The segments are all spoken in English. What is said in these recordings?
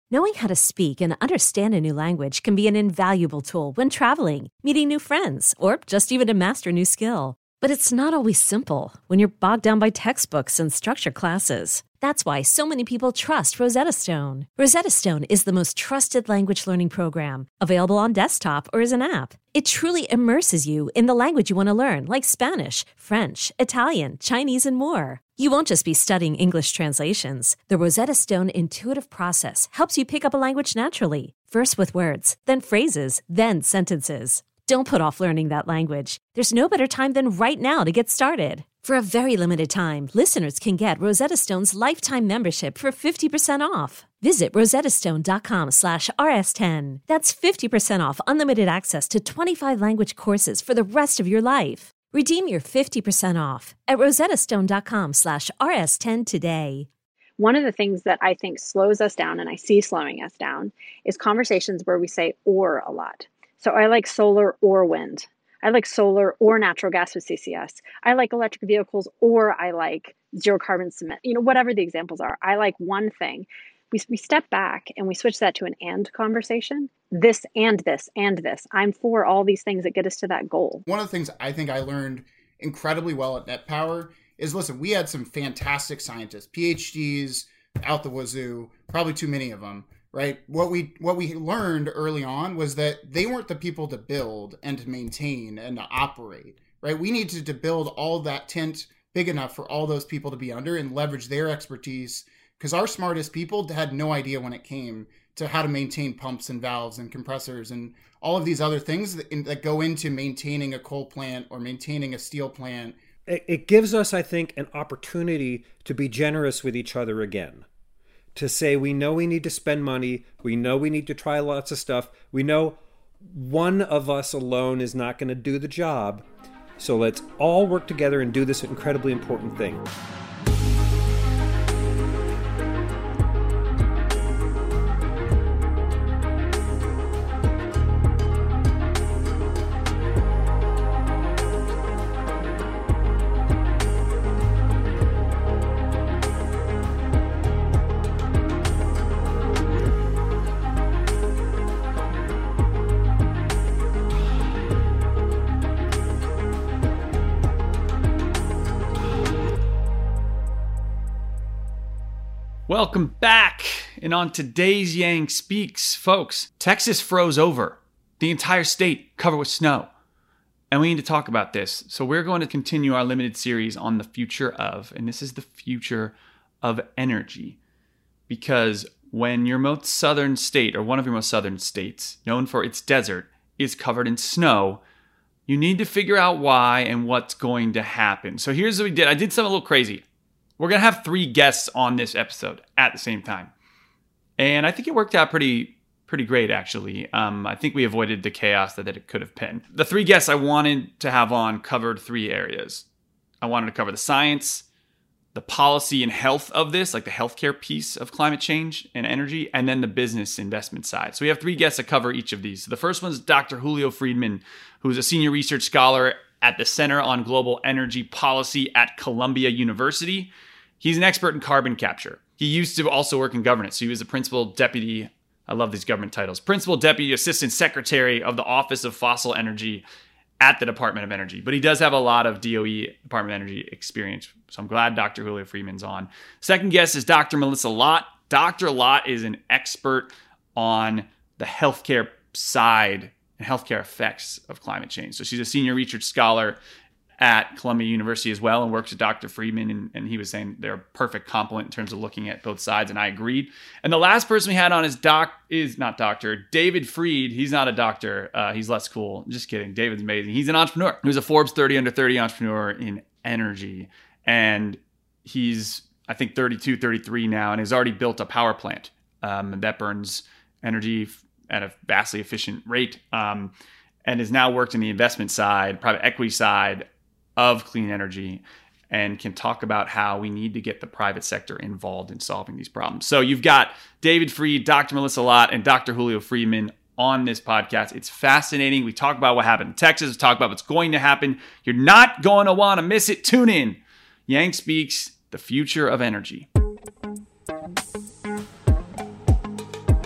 Knowing how to speak and understand a new language can be an invaluable tool when traveling, meeting new friends, or just even to master a new skill. But it's not always simple when you're bogged down by textbooks and structured classes. That's why so many people trust Rosetta Stone. Rosetta Stone is the most trusted language learning program, available on desktop or as an app. It truly immerses you in the language you want to learn, like Spanish, French, Italian, Chinese, and more. You won't just be studying English translations. The Rosetta Stone intuitive process helps you pick up a language naturally, first with words, then phrases, then sentences. Don't put off learning that language. There's no better time than right now to get started. For a very limited time, listeners can get Rosetta Stone's lifetime membership for 50% off. Visit rosettastone.com/rs10. That's 50% off unlimited access to 25 language courses for the rest of your life. Redeem your 50% off at rosettastone.com/rs10 today. One of the things that I think slows us down, and I see slowing us down, is conversations where we say or a lot. So I like solar or wind. I like solar or natural gas with CCS. I like electric vehicles, or I like zero carbon cement. Whatever the examples are, I like one thing. We step back and we switch that to an and conversation. This and this and this. I'm for all these things that get us to that goal. One of the things I think I learned incredibly well at NetPower is, listen, we had some fantastic scientists, PhDs out the wazoo, probably too many of them. Right. What we learned early on was that they weren't the people to build and to maintain and to operate. Right. We needed to build all that tent big enough for all those people to be under and leverage their expertise, because our smartest people had no idea when it came to how to maintain pumps and valves and compressors and all of these other things that go into maintaining a coal plant or maintaining a steel plant. It gives us, I think, an opportunity to be generous with each other again. To say, we know we need to spend money. We know we need to try lots of stuff. We know one of us alone is not going to do the job. So let's all work together and do this incredibly important thing. Welcome back. And on today's Yang Speaks, folks, Texas froze over. The entire state covered with snow. And we need to talk about this. So we're going to continue our limited series on the future of, and this is the future of energy. Because when your most southern state, or one of your most southern states, known for its desert, is covered in snow, you need to figure out why and what's going to happen. So here's what we did. I did something a little crazy. We're going to have 3 guests on this episode at the same time. And I think it worked out pretty great, actually. I think we avoided the chaos that it could have been. The 3 guests I wanted to have on covered 3 areas. I wanted to cover the science, the policy and health of this, like the healthcare piece of climate change and energy, and then the business investment side. So we have 3 guests that cover each of these. So the first one is Dr. Julio Friedman, who's a senior research scholar at the Center on Global Energy Policy at Columbia University. He's an expert in carbon capture. He used to also work in governance. So he was the principal deputy, I love these government titles, principal deputy assistant secretary of the Office of Fossil Energy at the Department of Energy. But he does have a lot of DOE, Department of Energy experience. So I'm glad Dr. Julio Friedman's on. Second guest is Dr. Melissa Lott. Dr. Lott is an expert on the healthcare side and healthcare effects of climate change. So she's a senior research scholar at Columbia University as well and works with Dr. Friedman. And he was saying they're a perfect complement in terms of looking at both sides. And I agreed. And the last person we had on is David Fried. He's not a doctor. He's less cool. Just kidding. David's amazing. He's an entrepreneur. He was a Forbes 30 under 30 entrepreneur in energy. And he's, I think, 32, 33 now and has already built a power plant that burns energy at a vastly efficient rate and has now worked in the investment side, private equity side of clean energy, and can talk about how we need to get the private sector involved in solving these problems. So you've got David Fried, Dr. Melissa Lott, and Dr. Julio Friedman on this podcast. It's fascinating. We talk about what happened in Texas. We talk about what's going to happen. You're not going to want to miss it. Tune in. Yang Speaks, the future of energy.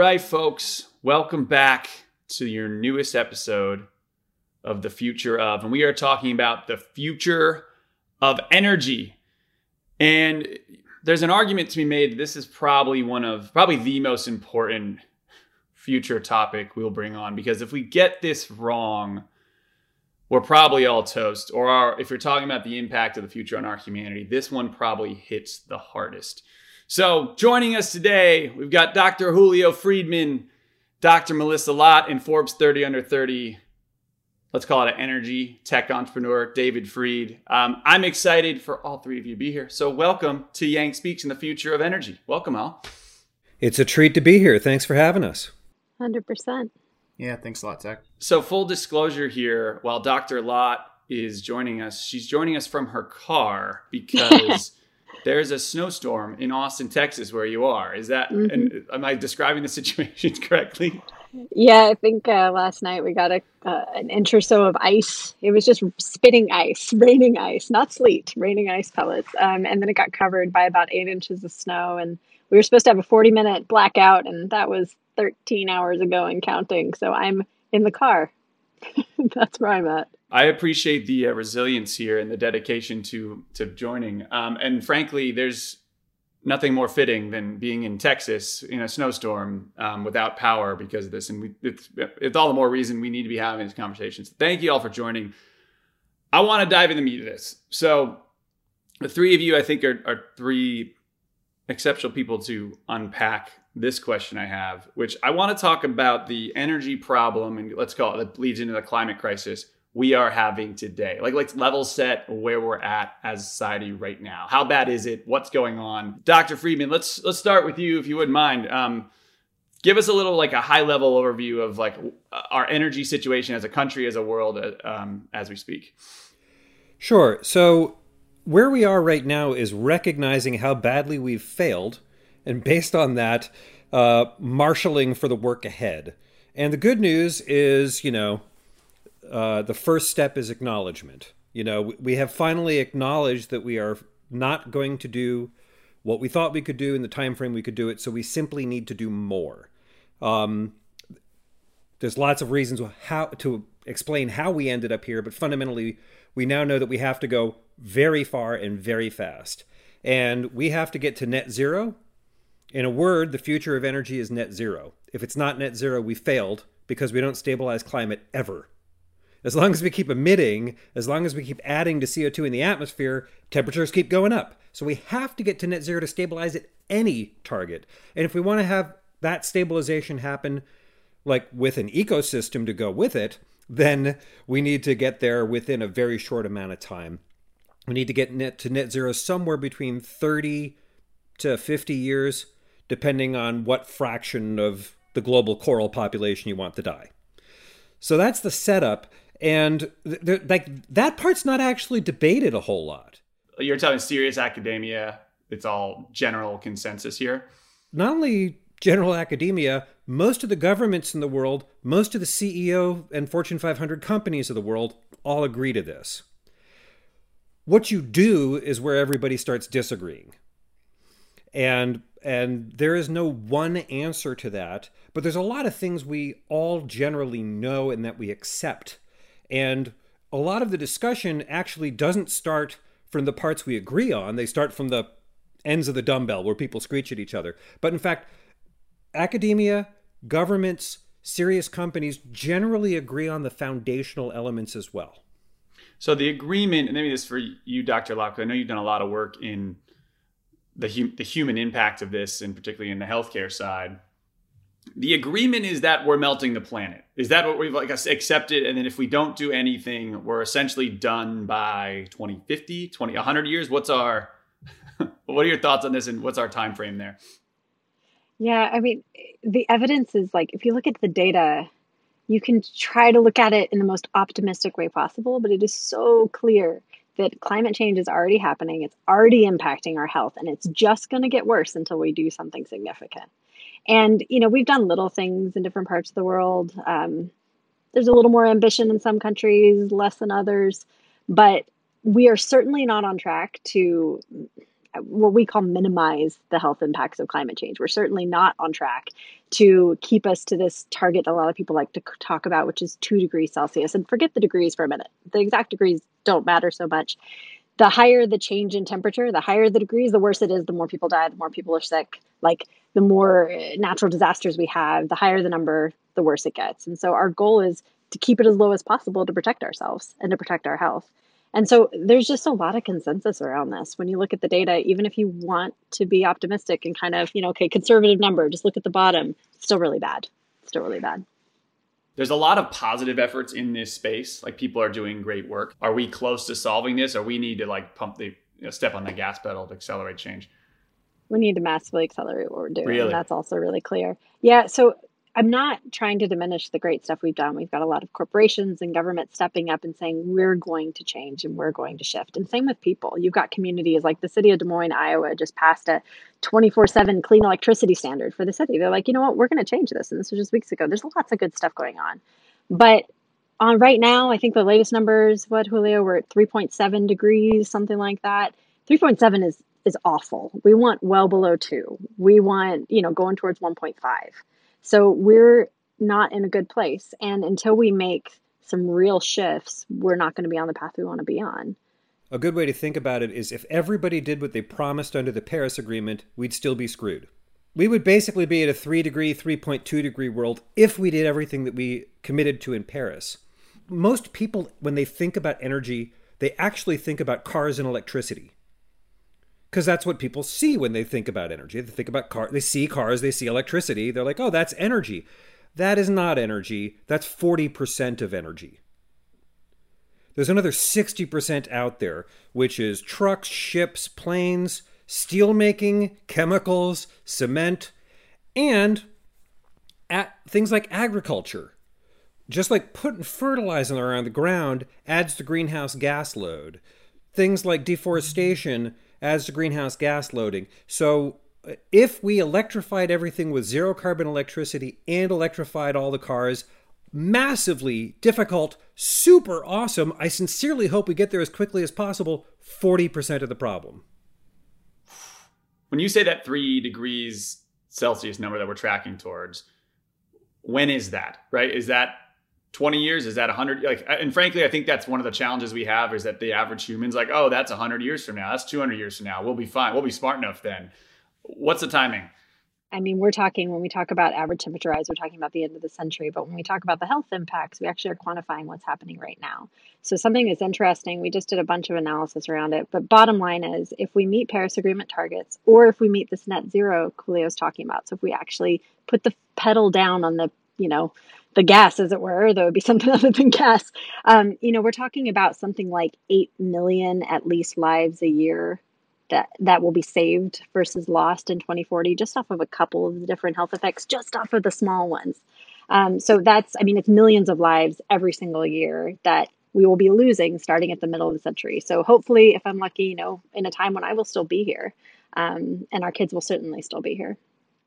right, folks, welcome back to your newest episode of The Future Of. And we are talking about the future of energy. And there's an argument to be made that this is probably the most important future topic we'll bring on, because if we get this wrong, we're probably all toast. Or if you're talking about the impact of the future on our humanity, this one probably hits the hardest. So joining us today, we've got Dr. Julio Friedman, Dr. Melissa Lott, and Forbes 30 Under 30, let's call it an energy tech entrepreneur, David Freed. I'm excited for all three of you to be here. So welcome to Yang Speaks in the Future of Energy. Welcome, all. It's a treat to be here. Thanks for having us. 100%. Yeah, thanks a lot, Zach. So full disclosure here, while Dr. Lott is joining us, she's joining us from her car because there's a snowstorm in Austin, Texas, where you are. Is that, am I describing the situation correctly? Yeah, I think last night we got an inch or so of ice. It was just spitting ice, raining ice, not sleet, raining ice pellets. And then it got covered by about 8 inches of snow. And we were supposed to have a 40-minute blackout, and that was 13 hours ago and counting. So I'm in the car. That's where I'm at. I appreciate the resilience here and the dedication to joining. And frankly, there's nothing more fitting than being in Texas in a snowstorm without power because of this. And it's all the more reason we need to be having these conversations. Thank you all for joining. I want to dive into the meat of this. So the three of you, I think, are three exceptional people to unpack this question I have, which I want to talk about the energy problem, and let's call it, that leads into the climate crisis we are having today. Let's level set where we're at as a society right now. How bad is it? What's going on? Dr. Friedman, let's start with you, if you wouldn't mind. Give us a little a high level overview of our energy situation as a country, as a world, as we speak. Sure. So where we are right now is recognizing how badly we've failed, and based on that, marshaling for the work ahead. And the good news is, the first step is acknowledgement. We have finally acknowledged that we are not going to do what we thought we could do in the time frame we could do it, so we simply need to do more. There's lots of reasons how to explain how we ended up here, but fundamentally, we now know that we have to go very far and very fast. And we have to get to net zero. In a word, the future of energy is net zero. If it's not net zero, we failed because we don't stabilize climate ever. As long as we keep emitting, as long as we keep adding to CO2 in the atmosphere, temperatures keep going up. So we have to get to net zero to stabilize at any target. And if we want to have that stabilization happen, with an ecosystem to go with it, then we need to get there within a very short amount of time. We need to get to net zero somewhere between 30 to 50 years, depending on what fraction of the global coral population you want to die. So that's the setup. And that part's not actually debated a whole lot. You're telling serious academia, it's all general consensus here? Not only general academia, most of the governments in the world, most of the CEO and Fortune 500 companies of the world all agree to this. What you do is where everybody starts disagreeing. And there is no one answer to that, but there's a lot of things we all generally know and that we accept. And a lot of the discussion actually doesn't start from the parts we agree on. They start from the ends of the dumbbell where people screech at each other. But in fact, academia, governments, serious companies generally agree on the foundational elements as well. So the agreement, and maybe this is for you, Dr. Lott, I know you've done a lot of work in the human impact of this, and particularly in the healthcare side. The agreement is that we're melting the planet. Is that what we've accepted? And then if we don't do anything, we're essentially done by 2050, 100 years. What are your thoughts on this, and what's our time frame there? Yeah, I mean, the evidence is if you look at the data, you can try to look at it in the most optimistic way possible, but it is so clear that climate change is already happening. It's already impacting our health, and it's just going to get worse until we do something significant. And, we've done little things in different parts of the world. There's a little more ambition in some countries, less than others, but we are certainly not on track to what we call minimize the health impacts of climate change. We're certainly not on track to keep us to this target a lot of people like to talk about, which is 2 degrees Celsius. And forget the degrees for a minute. The exact degrees don't matter so much. The higher the change in temperature, the higher the degrees, the worse it is, the more people die, the more people are sick. Like the more natural disasters we have, the higher the number, the worse it gets. And so our goal is to keep it as low as possible to protect ourselves and to protect our health. And so there's just a lot of consensus around this. When you look at the data, even if you want to be optimistic and kind of, okay, conservative number, just look at the bottom, it's still really bad. Still really bad. There's a lot of positive efforts in this space. Like people are doing great work. Are we close to solving this, or we need to like step on the gas pedal to accelerate change? We need to massively accelerate what we're doing. Really? And that's also really clear. Yeah. So I'm not trying to diminish the great stuff we've done. We've got a lot of corporations and government stepping up and saying, we're going to change and we're going to shift. And same with people. You've got communities like the city of Des Moines, Iowa, just passed a 24/7 clean electricity standard for the city. They're like, you know what, we're going to change this. And this was just weeks ago. There's lots of good stuff going on. But on right now, I think the latest numbers, Julio, we're at 3.7 degrees, something like that. 3.7 is awful. We want well below 2. We want, going towards 1.5. So we're not in a good place. And until we make some real shifts, we're not going to be on the path we want to be on. A good way to think about it is if everybody did what they promised under the Paris Agreement, we'd still be screwed. We would basically be at a 3.2 degree world if we did everything that we committed to in Paris. Most people, when they think about energy, they actually think about cars and electricity. Because that's what people see when they think about energy. They think about cars, they see cars, they see electricity. They're like, oh, that's energy. That is not energy. That's 40% of energy. There's another 60% out there, which is trucks, ships, planes, steel making, chemicals, cement, and things like agriculture. Just like putting fertilizer around the ground adds to greenhouse gas load. Things like deforestation adds to greenhouse gas loading. So if we electrified everything with zero carbon electricity and electrified all the cars, massively difficult, super awesome. I sincerely hope we get there as quickly as possible. 40% of the problem. When you say that 3 degrees Celsius number that we're tracking towards, when is that, right? Is that 20 years? Is that 100? And frankly, I think that's one of the challenges we have is that the average human's like, oh, that's 100 years from now. That's 200 years from now. We'll be fine. We'll be smart enough then. What's the timing? I mean, when we talk about average temperature rise, we're talking about the end of the century. But when we talk about the health impacts, we actually are quantifying what's happening right now. So something that's interesting, we just did a bunch of analysis around it. But bottom line is, if we meet Paris Agreement targets, or if we meet this net zero Julio's talking about, so if we actually put the pedal down on the gas, as it were, there would be something other than gas. We're talking about something like 8 million at least lives a year that will be saved versus lost in 2040, just off of a couple of the different health effects, just off of the small ones. So it's millions of lives every single year that we will be losing starting at the middle of the century. So hopefully, if I'm lucky, in a time when I will still be here, and our kids will certainly still be here.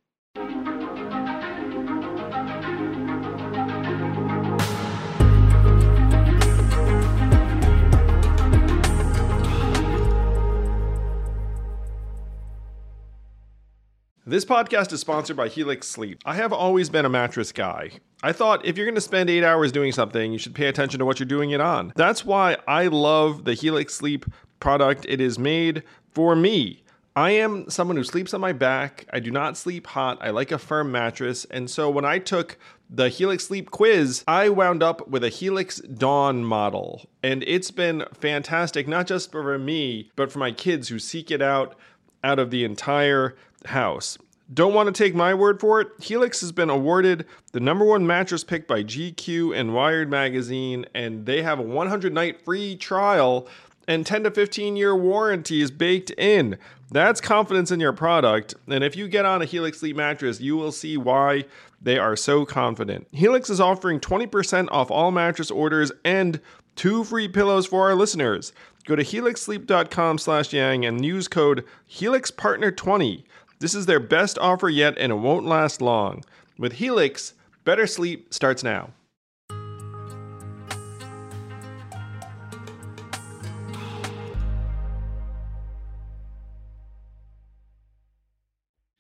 This podcast is sponsored by Helix Sleep. I have always been a mattress guy. I thought if you're going to spend 8 hours doing something, you should pay attention to what you're doing it on. That's why I love the Helix Sleep product. It is made for me. I am someone who sleeps on my back. I do not sleep hot. I like a firm mattress. And so when I took the Helix Sleep quiz, I wound up with a Helix Dawn model. And it's been fantastic, not just for me, but for my kids who seek it out of the entire house. Don't want to take my word for it? Helix has been awarded the #1 mattress pick by GQ and Wired magazine, and they have a 100-night free trial and 10 to 15-year warranty is baked in. That's confidence in your product, and if you get on a Helix Sleep mattress, you will see why they are so confident. Helix is offering 20% off all mattress orders and 2 free pillows for our listeners. Go to helixsleep.com/yang and use code HelixPartner20. This is their best offer yet, and it won't last long. With Helix, better sleep starts now.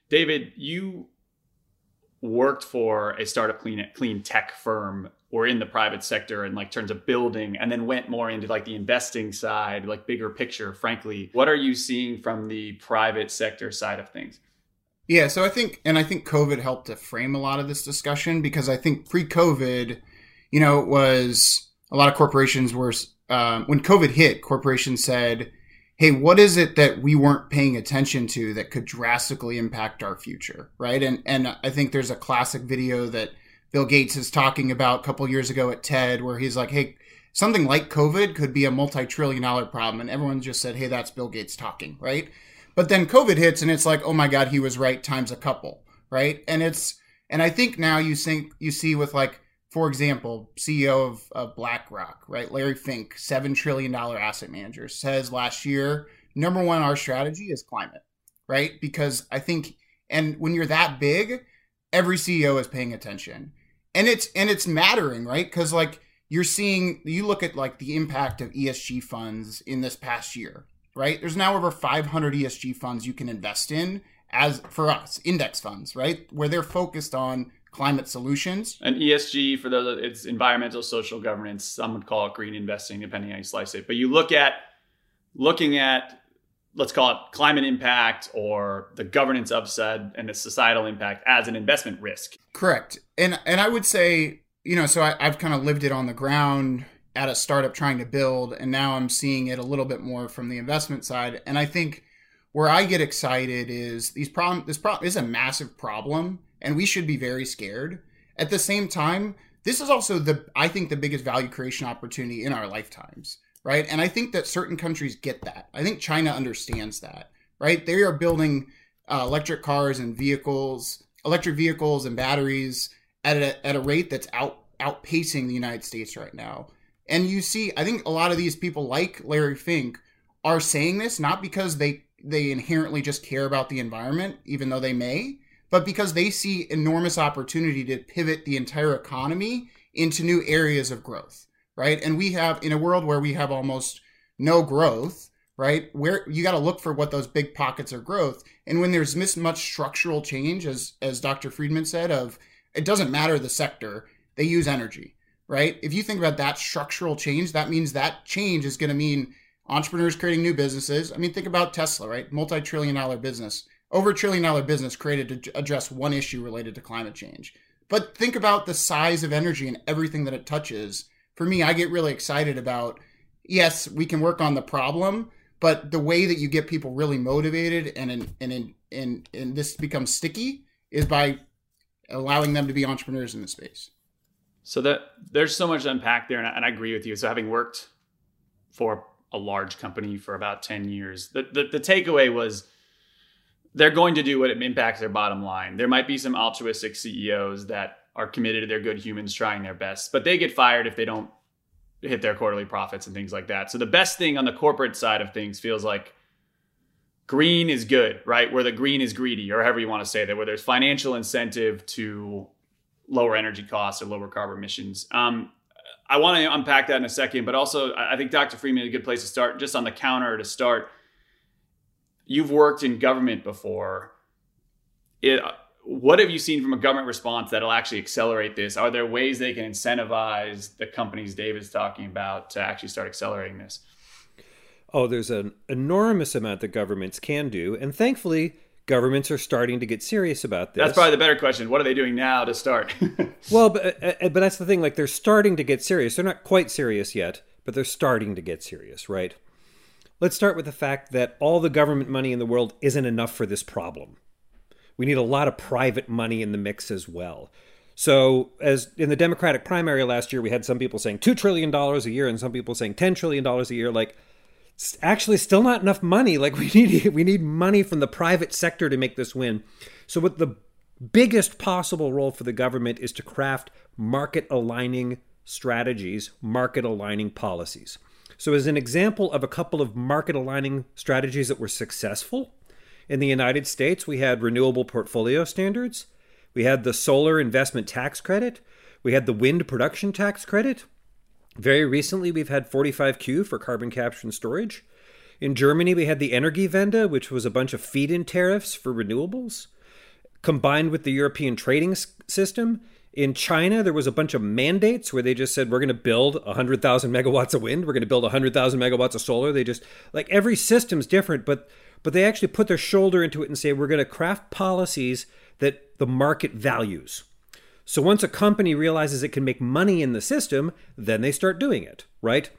David, you worked for a startup clean tech firm or in the private sector in like terms of building, and then went more into like the investing side, like bigger picture, frankly. What are you seeing from the private sector side of things? Yeah, so I think COVID helped to frame a lot of this discussion, because I think pre-COVID, it was a lot of corporations were, when COVID hit, corporations said, hey, what is it that we weren't paying attention to that could drastically impact our future, right? And I think there's a classic video that Bill Gates is talking about a couple years ago at TED, where he's like, hey, something like COVID could be a multi-trillion-dollar problem. And everyone just said, hey, that's Bill Gates talking, right? But then COVID hits and it's like, oh my God, he was right times a couple, right? And I think now you see with like, for example, CEO of BlackRock, right? Larry Fink, $7 trillion asset manager, says last year, number one, our strategy is climate, right? Because I think, and when you're that big, every CEO is paying attention. And it's mattering, right? Because like you look at like the impact of ESG funds in this past year, right? There's now over 500 ESG funds you can invest in as for us, index funds, right? Where they're focused on climate solutions. And ESG, for those, it's environmental, social governance. Some would call it green investing, depending on how you slice it. But you looking at, let's call it climate impact or the governance upside and the societal impact as an investment risk. Correct. And I would say, so I've kind of lived it on the ground at a startup trying to build, and now I'm seeing it a little bit more from the investment side. And I think where I get excited is this problem is a massive problem, and we should be very scared. At the same time, this is also I think the biggest value creation opportunity in our lifetimes, right? And I think that certain countries get that. I think China understands that, right? They are building electric cars and electric vehicles and batteries at a rate that's outpacing the United States right now. And you see, I think a lot of these people like Larry Fink are saying this not because they inherently just care about the environment, even though they may, but because they see enormous opportunity to pivot the entire economy into new areas of growth, right? And we have, in a world where we have almost no growth, right, where you got to look for what those big pockets of growth. And when there's this much structural change, as Dr. Friedman said, it doesn't matter the sector, they use energy, right? If you think about that structural change, that means that change is going to mean entrepreneurs creating new businesses. I mean, think about Tesla, right? Multi-trillion-dollar business. Over $1 trillion business created to address one issue related to climate change. But think about the size of energy and everything that it touches. For me, I get really excited about, yes, we can work on the problem, but the way that you get people really motivated and this becomes sticky is by allowing them to be entrepreneurs in the space. So there's so much to unpack there, and I agree with you. So having worked for a large company for about 10 years, the takeaway was, they're going to do what impacts their bottom line. There might be some altruistic CEOs that are committed to their good humans trying their best, but they get fired if they don't hit their quarterly profits and things like that. So the best thing on the corporate side of things feels like green is good, right? Where the green is greedy, or however you want to say that, where there's financial incentive to lower energy costs or lower carbon emissions. I want to unpack that in a second, but also I think Dr. Friedman is a good place to start, just on the counter to start. You've worked in government before. What have you seen from a government response that'll actually accelerate this? Are there ways they can incentivize the companies David's talking about to actually start accelerating this? Oh, there's an enormous amount that governments can do. And thankfully, governments are starting to get serious about this. That's probably the better question. What are they doing now to start? Well, but that's the thing. Like, they're starting to get serious. They're not quite serious yet, but they're starting to get serious, right? Let's start with the fact that all the government money in the world isn't enough for this problem. We need a lot of private money in the mix as well. So as in the Democratic primary last year, we had some people saying $2 trillion a year and some people saying $10 trillion a year. Like, actually still not enough money. Like, we need money from the private sector to make this win. So what the biggest possible role for the government is to craft market-aligning strategies, market-aligning policies. So as an example of a couple of market-aligning strategies that were successful, in the United States, we had renewable portfolio standards. We had the solar investment tax credit. We had the wind production tax credit. Very recently, we've had 45Q for carbon capture and storage. In Germany, we had the Energiewende, which was a bunch of feed-in tariffs for renewables. combined with the European trading system. In China, there was a bunch of mandates where they just said, we're going to build 100,000 megawatts of wind. We're going to build 100,000 megawatts of solar. They just, like, every system's different, but they actually put their shoulder into it and say, we're going to craft policies that the market values. So once a company realizes it can make money in the system, then they start doing it, right?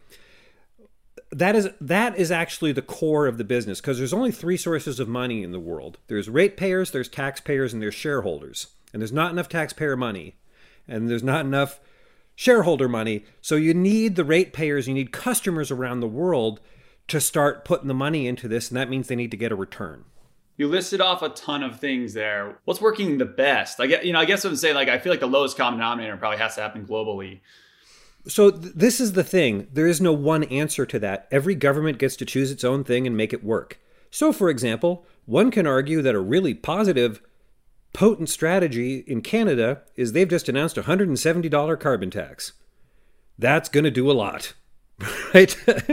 That is actually the core of the business, because there's only three sources of money in the world. There's ratepayers, there's taxpayers, and there's shareholders. And there's not enough taxpayer money, and there's not enough shareholder money. So you need the ratepayers, you need customers around the world to start putting the money into this, and that means they need to get a return. You listed off a ton of things there. What's working the best? I guess I would say, like, I feel like the lowest common denominator probably has to happen globally. So this is the thing. There is no one answer to that. Every government gets to choose its own thing and make it work. So, for example, one can argue that a really positive, potent strategy in Canada is they've just announced a $170 carbon tax. That's going to do a lot, right?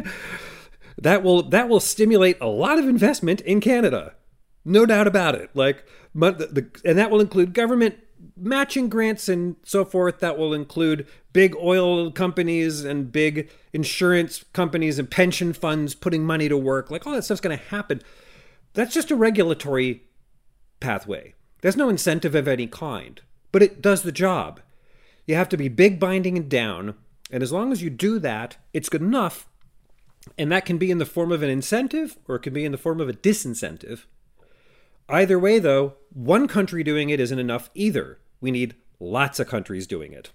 That will stimulate a lot of investment in Canada. No doubt about it. And that will include government matching grants and so forth. That will include big oil companies and big insurance companies and pension funds putting money to work. Like, all that stuff's going to happen. That's just a regulatory pathway. There's no incentive of any kind, but it does the job. You have to be big, binding, and down. And as long as you do that, it's good enough. And that can be in the form of an incentive, or it can be in the form of a disincentive. Either way, though, one country doing it isn't enough either. We need lots of countries doing it.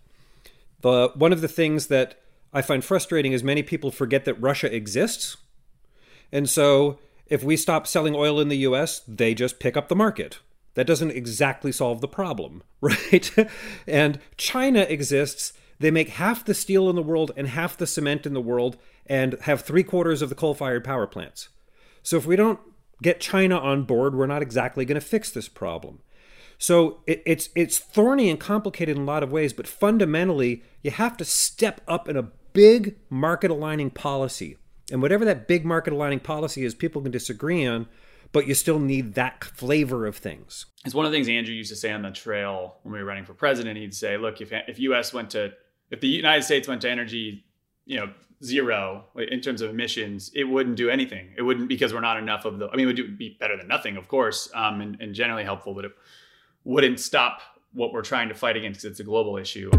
One of the things that I find frustrating is many people forget that Russia exists. And so if we stop selling oil in the US, they just pick up the market. That doesn't exactly solve the problem, right? And China exists. They make half the steel in the world and half the cement in the world and have 3/4 of the coal-fired power plants. So if we don't get China on board, we're not exactly going to fix this problem. So it's thorny and complicated in a lot of ways, but fundamentally, you have to step up in a big market-aligning policy. And whatever that big market-aligning policy is, people can disagree on, but you still need that flavor of things. It's one of the things Andrew used to say on the trail when we were running for president. He'd say, look, if the United States went to energy, zero in terms of emissions, it wouldn't do anything. It wouldn't, because we're not enough of it would be better than nothing, of course, and generally helpful, but it wouldn't stop what we're trying to fight against, because it's a global issue.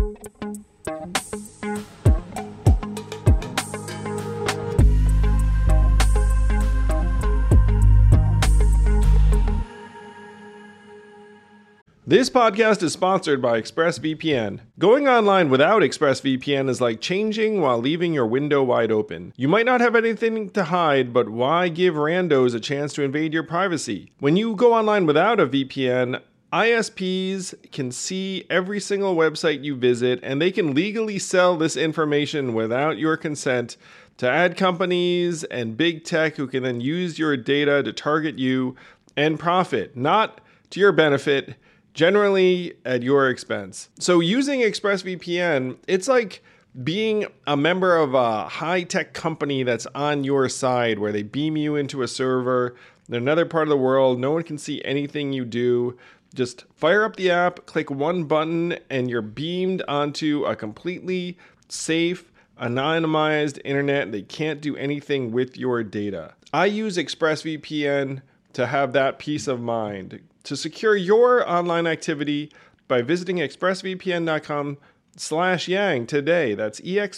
This podcast is sponsored by ExpressVPN. Going online without ExpressVPN is like changing while leaving your window wide open. You might not have anything to hide, but why give randos a chance to invade your privacy? When you go online without a VPN, ISPs can see every single website you visit, and they can legally sell this information without your consent to ad companies and big tech, who can then use your data to target you and profit, not to your benefit, generally at your expense. So using ExpressVPN, it's like being a member of a high-tech company that's on your side, where they beam you into a server in another part of the world. No one can see anything you do. Just fire up the app, click one button, and you're beamed onto a completely safe, anonymized internet. They can't do anything with your data. I use ExpressVPN to have that peace of mind. To secure your online activity by visiting expressvpn.com/yang today. That's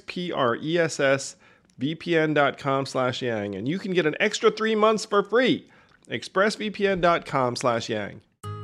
expressvpn.com/yang. And you can get an extra 3 months for free. expressvpn.com/yang.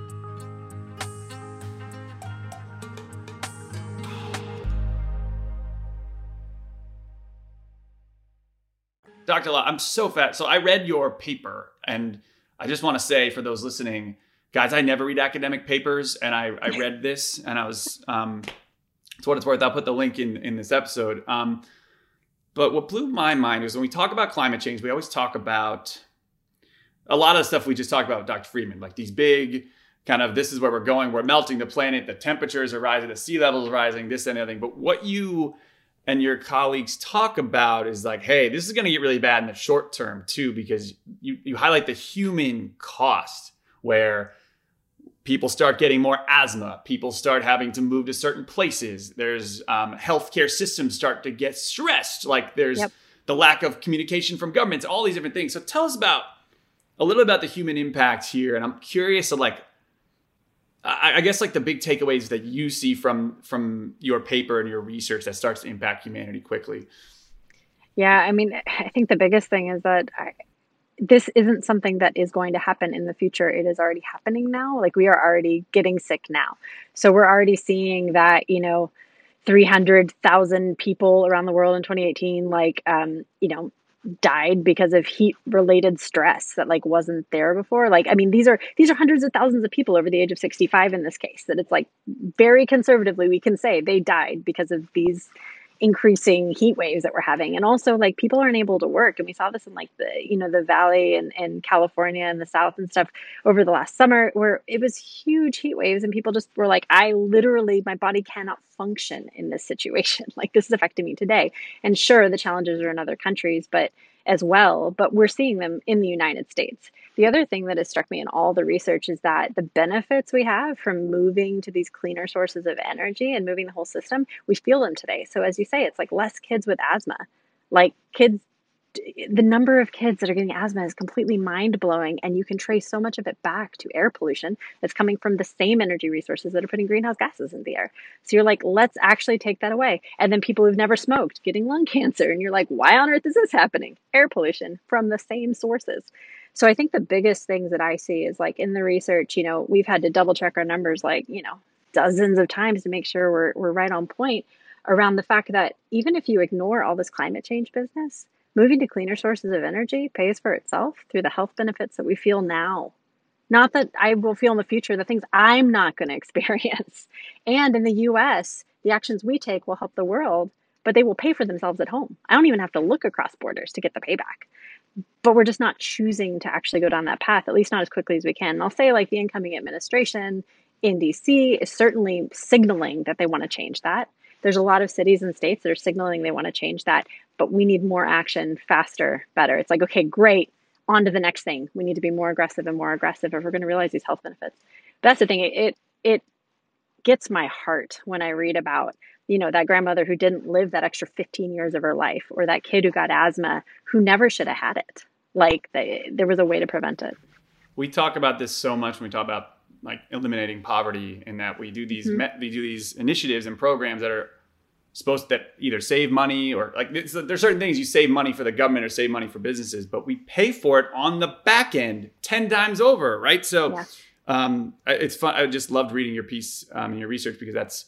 Dr. Lau, I'm so fat. So I read your paper, and I just want to say for those listening, guys, I never read academic papers, and I read this, and I was, it's what it's worth. I'll put the link in this episode. But what blew my mind was when we talk about climate change, we always talk about a lot of the stuff we just talked about with Dr. Friedman, like these big kind of, this is where we're going, we're melting the planet, the temperatures are rising, the sea levels are rising, this and the other thing. But what you and your colleagues talk about is like, hey, this is going to get really bad in the short term too, because you highlight the human cost, where people start getting more asthma. People start having to move to certain places. There's healthcare systems start to get stressed. Like there's the lack of communication from governments, all these different things. So tell us a little about the human impact here. And I'm curious of I guess the big takeaways that you see from your paper and your research that starts to impact humanity quickly. Yeah, I mean, I think the biggest thing is that this isn't something that is going to happen in the future. It is already happening now. Like we are already getting sick now. So we're already seeing that, 300,000 people around the world in 2018, died because of heat related stress that wasn't there before. These are hundreds of thousands of people over the age of 65 in this case, that it's very conservatively, we can say they died because of these increasing heat waves that we're having. And also people aren't able to work. And we saw this in the valley and California and the South and stuff over the last summer, where it was huge heat waves and people just were my body cannot function in this situation. This is affecting me today. And sure, the challenges are in other countries, but we're seeing them in the United States. The other thing that has struck me in all the research is that the benefits we have from moving to these cleaner sources of energy and moving the whole system, we feel them today. So as you say, it's less kids with asthma. The number of kids that are getting asthma is completely mind-blowing, and you can trace so much of it back to air pollution that's coming from the same energy resources that are putting greenhouse gases into the air. So you're let's actually take that away. And then people who've never smoked getting lung cancer, and you're why on earth is this happening? Air pollution from the same sources. So I think the biggest things that I see is in the research, we've had to double check our numbers dozens of times to make sure we're right on point around the fact that even if you ignore all this climate change business, moving to cleaner sources of energy pays for itself through the health benefits that we feel now. Not that I will feel in the future, the things I'm not going to experience. And in the US, the actions we take will help the world, but they will pay for themselves at home. I don't even have to look across borders to get the payback. But we're just not choosing to actually go down that path, at least not as quickly as we can. And I'll say the incoming administration in DC is certainly signaling that they want to change that. There's a lot of cities and states that are signaling they want to change that, but we need more action, faster, better. It's okay, great, on to the next thing. We need to be more aggressive if we're going to realize these health benefits. But that's the thing. It gets my heart when I read about, that grandmother who didn't live that extra 15 years of her life, or that kid who got asthma who never should have had it. There was a way to prevent it. We talk about this so much when we talk about eliminating poverty, and that we do these we do these initiatives and programs that are supposed to either save money or there's certain things you save money for the government or save money for businesses, but we pay for it on the back end 10 times over, right? So it's fun. I just loved reading your piece in your research, because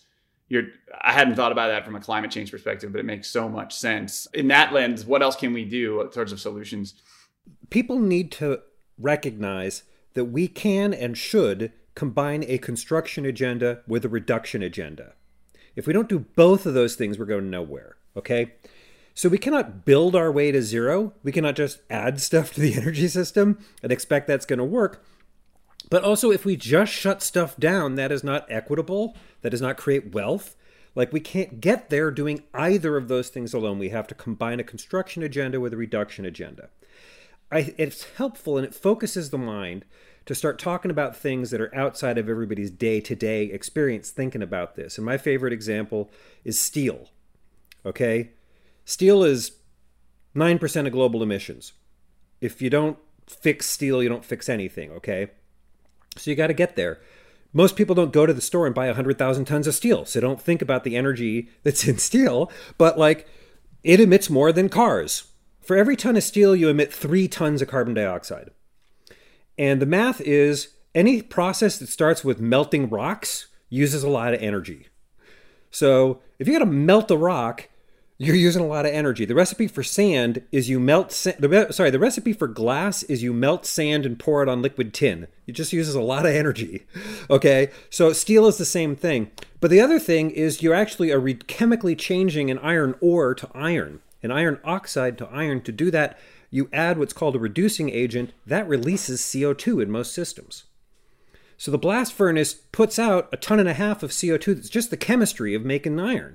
I hadn't thought about that from a climate change perspective, but it makes so much sense. In that lens, what else can we do in terms of solutions? People need to recognize that we can and should combine a construction agenda with a reduction agenda. If we don't do both of those things, we're going nowhere, okay? So we cannot build our way to zero. We cannot just add stuff to the energy system and expect that's going to work. But also, if we just shut stuff down, that is not equitable. That does not create wealth. We can't get there doing either of those things alone. We have to combine a construction agenda with a reduction agenda. It's helpful, and it focuses the mind to start talking about things that are outside of everybody's day-to-day experience thinking about this. And my favorite example is steel. Okay? Steel is 9% of global emissions. If you don't fix steel, you don't fix anything, okay? So you got to get there. Most people don't go to the store and buy 100,000 tons of steel, so don't think about the energy that's in steel, but it emits more than cars. For every ton of steel, you emit 3 tons of carbon dioxide. And the math is any process that starts with melting rocks uses a lot of energy. So if you got to melt a rock, you're using a lot of energy. The recipe for sand is the recipe for glass is you melt sand and pour it on liquid tin. It just uses a lot of energy. Okay, so steel is the same thing. But the other thing is you actually are chemically changing an iron ore to iron, an iron oxide to iron. To do that, you add what's called a reducing agent that releases CO2 in most systems. So the blast furnace puts out 1.5 tons of CO2 that's just the chemistry of making iron.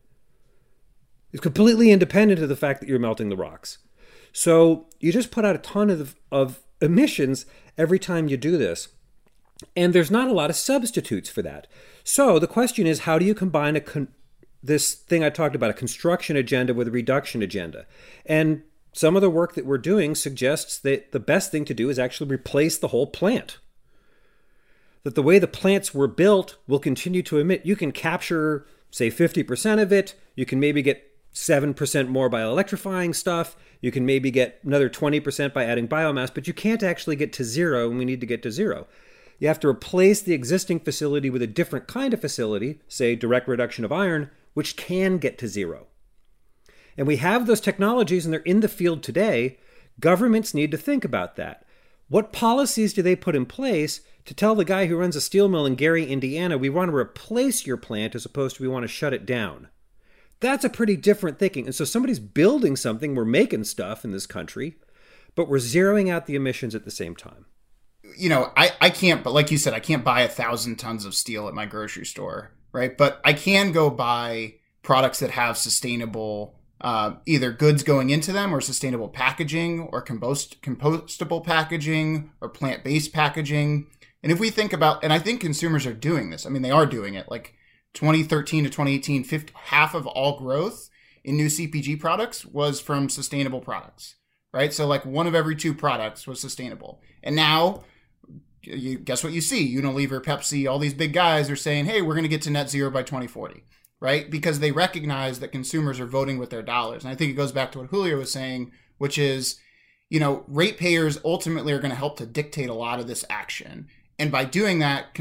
It's completely independent of the fact that you're melting the rocks. So you just put out a ton of emissions every time you do this. And there's not a lot of substitutes for that. So the question is, how do you combine this thing I talked about, a construction agenda with a reduction agenda? And some of the work that we're doing suggests that the best thing to do is actually replace the whole plant. That the way the plants were built will continue to emit. You can capture, say, 50% of it. You can maybe get 7% more by electrifying stuff. You can maybe get another 20% by adding biomass, but you can't actually get to zero, and we need to get to zero. You have to replace the existing facility with a different kind of facility, say direct reduction of iron, which can get to zero. And we have those technologies, and they're in the field today. Governments need to think about that. What policies do they put in place to tell the guy who runs a steel mill in Gary, Indiana, we want to replace your plant as opposed to we want to shut it down? That's a pretty different thinking. And so somebody's building something, we're making stuff in this country, but we're zeroing out the emissions at the same time. You know, I can't, but like you said, I can't buy 1,000 tons of steel at my grocery store, right? But I can go buy products that have sustainable, either goods going into them or sustainable packaging or compostable packaging or plant-based packaging. And if we think about, and I think consumers are doing this, I mean, they are doing it, like 2013 to 2018, half of all growth in new CPG products was from sustainable products, right? So like 1 of every 2 products was sustainable. And now, guess what you see? Unilever, Pepsi, all these big guys are saying, hey, we're going to get to net zero by 2040, right? Because they recognize that consumers are voting with their dollars. And I think it goes back to what Julio was saying, which is, you know, ratepayers ultimately are going to help to dictate a lot of this action. And by doing that,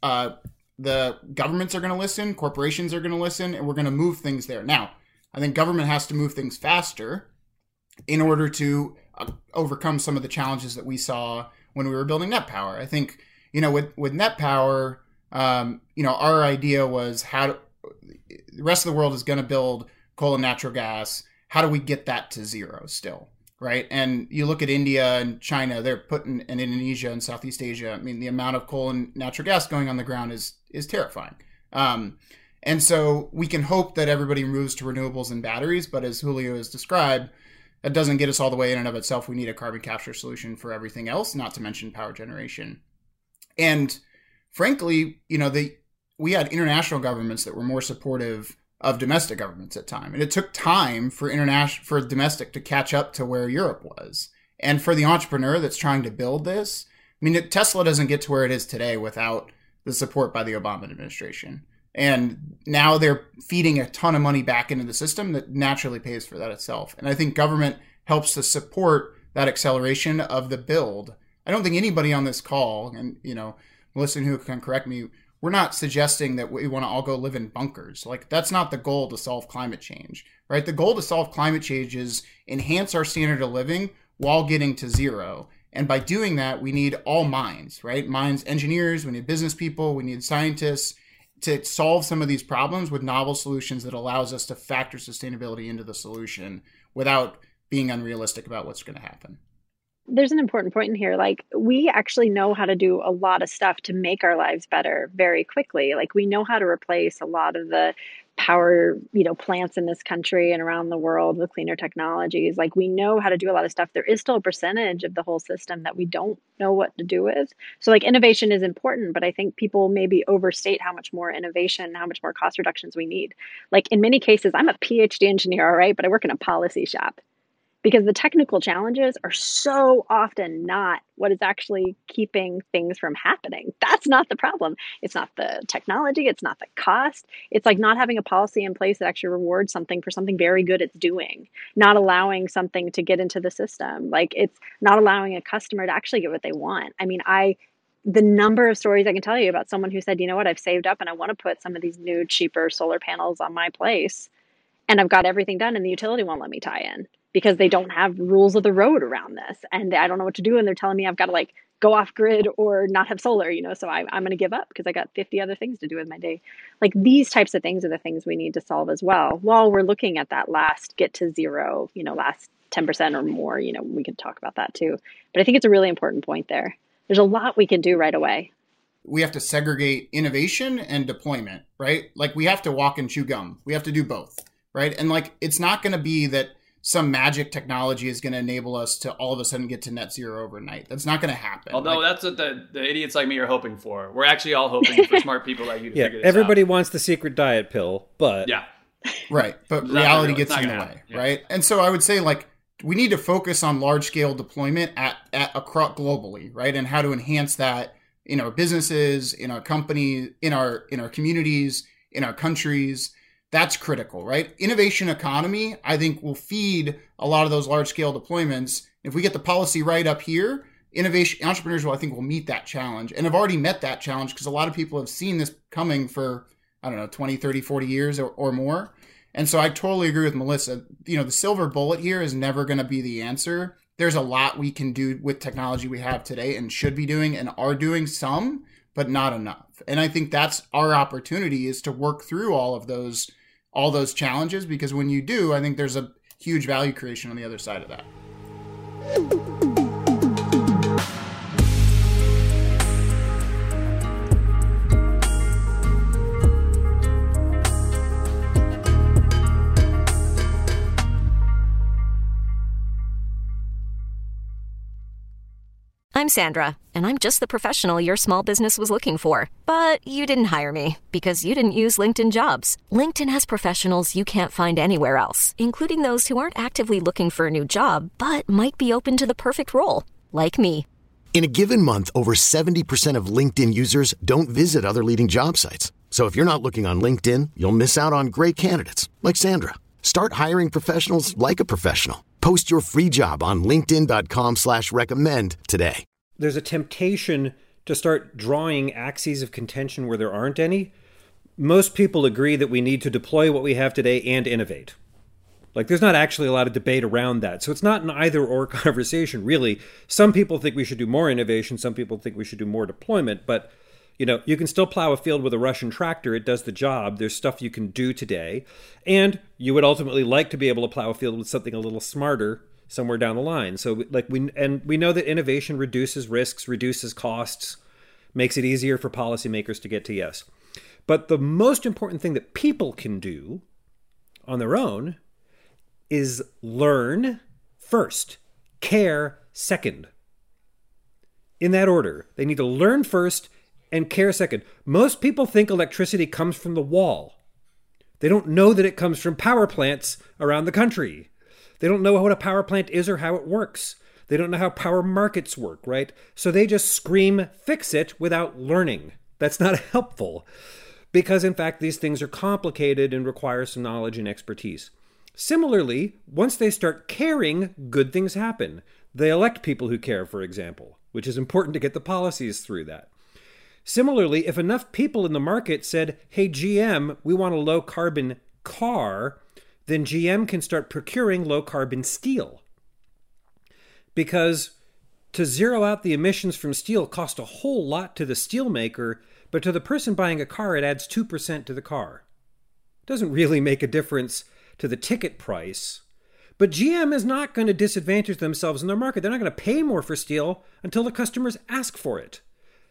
the governments are going to listen, corporations are going to listen, and we're going to move things there. Now, I think government has to move things faster in order to overcome some of the challenges that we saw when we were building Net Power. I think, you know, with Net Power, you know, our idea was the rest of the world is going to build coal and natural gas. How do we get that to zero still, right? And you look at India and China, they're putting, and Indonesia and Southeast Asia. I mean, the amount of coal and natural gas going on the ground is terrifying. And so we can hope that everybody moves to renewables and batteries, but as Julio has described, that doesn't get us all the way in and of itself. We need a carbon capture solution for everything else, not to mention power generation. And frankly, you know, we had international governments that were more supportive of domestic governments at time. And it took time for domestic to catch up to where Europe was. And for the entrepreneur that's trying to build this, I mean, Tesla doesn't get to where it is today without the support by the Obama administration. And now they're feeding a ton of money back into the system that naturally pays for that itself. And I think government helps to support that acceleration of the build. I don't think anybody on this call, and, you know, Melissa, who can correct me, we're not suggesting that we want to all go live in bunkers. Like, that's not the goal to solve climate change, right? The goal to solve climate change is enhance our standard of living while getting to zero. And by doing that, we need all minds, right? Minds, engineers, we need business people, we need scientists to solve some of these problems with novel solutions that allows us to factor sustainability into the solution without being unrealistic about what's going to happen. There's an important point in here. Like, we actually know how to do a lot of stuff to make our lives better very quickly. Like, we know how to replace a lot of the power, you know, plants in this country and around the world with cleaner technologies. Like, we know how to do a lot of stuff. There is still a percentage of the whole system that we don't know what to do with. So like, innovation is important, but I think people maybe overstate how much more innovation, how much more cost reductions we need. Like, in many cases, I'm a PhD engineer, all right, but I work in a policy shop. Because the technical challenges are so often not what is actually keeping things from happening. That's not the problem. It's not the technology. It's not the cost. It's like not having a policy in place that actually rewards something for something very good it's doing. Not allowing something to get into the system. Like, it's not allowing a customer to actually get what they want. I mean, the number of stories I can tell you about someone who said, you know what, I've saved up and I want to put some of these new, cheaper solar panels on my place. And I've got everything done and the utility won't let me tie in, because they don't have rules of the road around this. And I don't know what to do. And they're telling me I've got to like go off grid or not have solar, you know, so I'm going to give up because I got 50 other things to do with my day. Like, these types of things are the things we need to solve as well, while we're looking at that last get to zero, you know, last 10% or more, you know, we can talk about that too. But I think it's a really important point there. There's a lot we can do right away. We have to segregate innovation and deployment, right? Like, we have to walk and chew gum. We have to do both, right? And like, it's not going to be that some magic technology is going to enable us to all of a sudden get to net zero overnight. That's not going to happen. Although that's what the idiots like me are hoping for. We're actually all hoping for smart people like you to figure this everybody out. wants the secret diet pill, but Yeah. Right. But reality gets in the way, right? And so I would say, like, we need to focus on large scale deployment at across globally, right? And how to enhance that in our businesses, in our companies, in our communities, in our countries. That's critical, right? Innovation economy, I think, will feed a lot of those large scale deployments. If we get the policy right up here, innovation entrepreneurs will meet that challenge and have already met that challenge because a lot of people have seen this coming for, 20, 30, 40 years or more. And so I totally agree with Melissa. The silver bullet here is never going to be the answer. There's a lot we can do with technology we have today and should be doing and are doing some, but not enough. And I think that's our opportunity, is to work through all those challenges, because when you do, I think there's a huge value creation on the other side of that. I'm Sandra, and I'm just the professional your small business was looking for. But you didn't hire me because you didn't use LinkedIn Jobs. LinkedIn has professionals you can't find anywhere else, including those who aren't actively looking for a new job, but might be open to the perfect role, like me. In a given month, over 70% of LinkedIn users don't visit other leading job sites. So if you're not looking on LinkedIn, you'll miss out on great candidates like Sandra. Start hiring professionals like a professional. Post your free job on linkedin.com/recommend today. There's a temptation to start drawing axes of contention where there aren't any. Most people agree that we need to deploy what we have today and innovate. Like, there's not actually a lot of debate around that. So it's not an either-or conversation, really. Some people think we should do more innovation. Some people think we should do more deployment. But, you can still plow a field with a Russian tractor. It does the job. There's stuff you can do today. And you would ultimately like to be able to plow a field with something a little smarter somewhere down the line. So we know that innovation reduces risks, reduces costs, makes it easier for policymakers to get to yes. But the most important thing that people can do on their own is learn first, care second. In that order. They need to learn first and care second. Most people think electricity comes from the wall. They don't know that it comes from power plants around the country. They don't know what a power plant is or how it works. They don't know how power markets work, right? So they just scream, fix it, without learning. That's not helpful, because in fact, these things are complicated and require some knowledge and expertise. Similarly, once they start caring, good things happen. They elect people who care, for example, which is important to get the policies through that. Similarly, if enough people in the market said, hey, GM, we want a low carbon car, then GM can start procuring low carbon steel. Because to zero out the emissions from steel costs a whole lot to the steel maker, but to the person buying a car, it adds 2% to the car. It doesn't really make a difference to the ticket price. But GM is not going to disadvantage themselves in their market. They're not going to pay more for steel until the customers ask for it.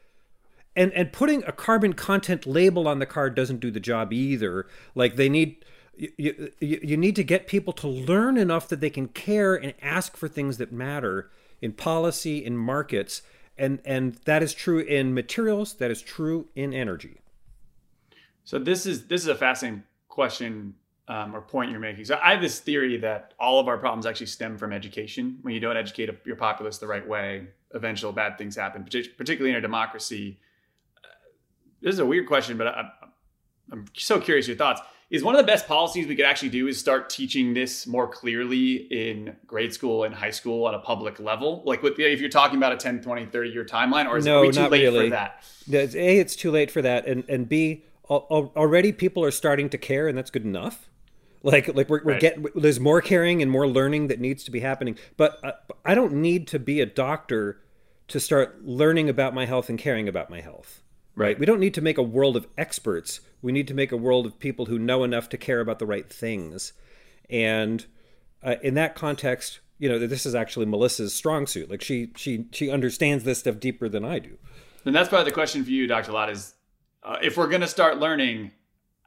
And putting a carbon content label on the car doesn't do the job either. Like, they need... You need to get people to learn enough that they can care and ask for things that matter in policy, in markets, and that is true in materials, that is true in energy. So this is a fascinating question or point you're making. So I have this theory that all of our problems actually stem from education. When you don't educate your populace the right way, eventual bad things happen, particularly in a democracy. This is a weird question, but I'm so curious your thoughts. Is one of the best policies we could actually do is start teaching this more clearly in grade school and high school on a public level? Like, if you're talking about a 10, 20, 30-year timeline, or is it too late for that? A, it's too late for that. And B, already people are starting to care, and that's good enough. Like we're right. Getting, there's more caring and more learning that needs to be happening. But I don't need to be a doctor to start learning about my health and caring about my health. Right? We don't need to make a world of experts. We need to make a world of people who know enough to care about the right things. And in that context, this is actually Melissa's strong suit. Like, she understands this stuff deeper than I do. And that's probably the question for you, Dr. Lott, is if we're going to start learning,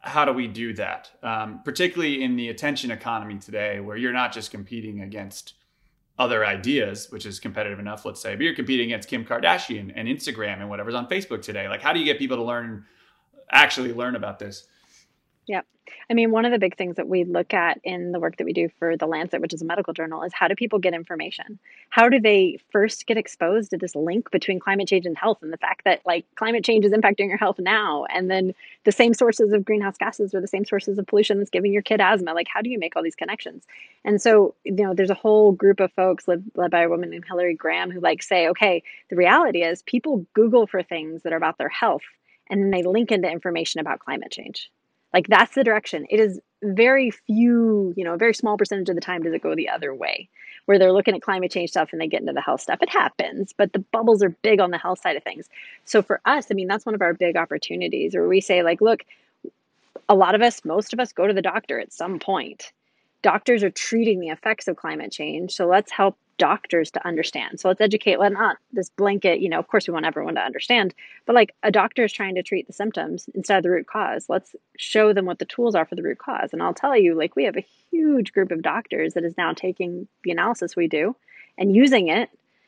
how do we do that? Particularly in the attention economy today, where you're not just competing against other ideas, which is competitive enough, let's say, but you're competing against Kim Kardashian and Instagram and whatever's on Facebook today. Like, how do you get people to actually learn about this? Yeah. I mean, one of the big things that we look at in the work that we do for The Lancet, which is a medical journal, is how do people get information? How do they first get exposed to this link between climate change and health, and the fact that like climate change is impacting your health now, and then the same sources of greenhouse gases are the same sources of pollution that's giving your kid asthma? Like, how do you make all these connections? And so, there's a whole group of folks led by a woman named Hillary Graham who say, okay, the reality is people Google for things that are about their health, and then they link into information about climate change. Like, that's the direction. It is very few, a very small percentage of the time does it go the other way, where they're looking at climate change stuff and they get into the health stuff. It happens, but the bubbles are big on the health side of things. So for us, that's one of our big opportunities where we say, like, look, most of us go to the doctor at some point. Doctors are treating the effects of climate change. So let's help doctors to understand. So let's educate, not this blanket, of course we want everyone to understand, but like a doctor is trying to treat the symptoms instead of the root cause. Let's show them what the tools are for the root cause. And I'll tell you, like, we have a huge group of doctors that is now taking the analysis we do and using it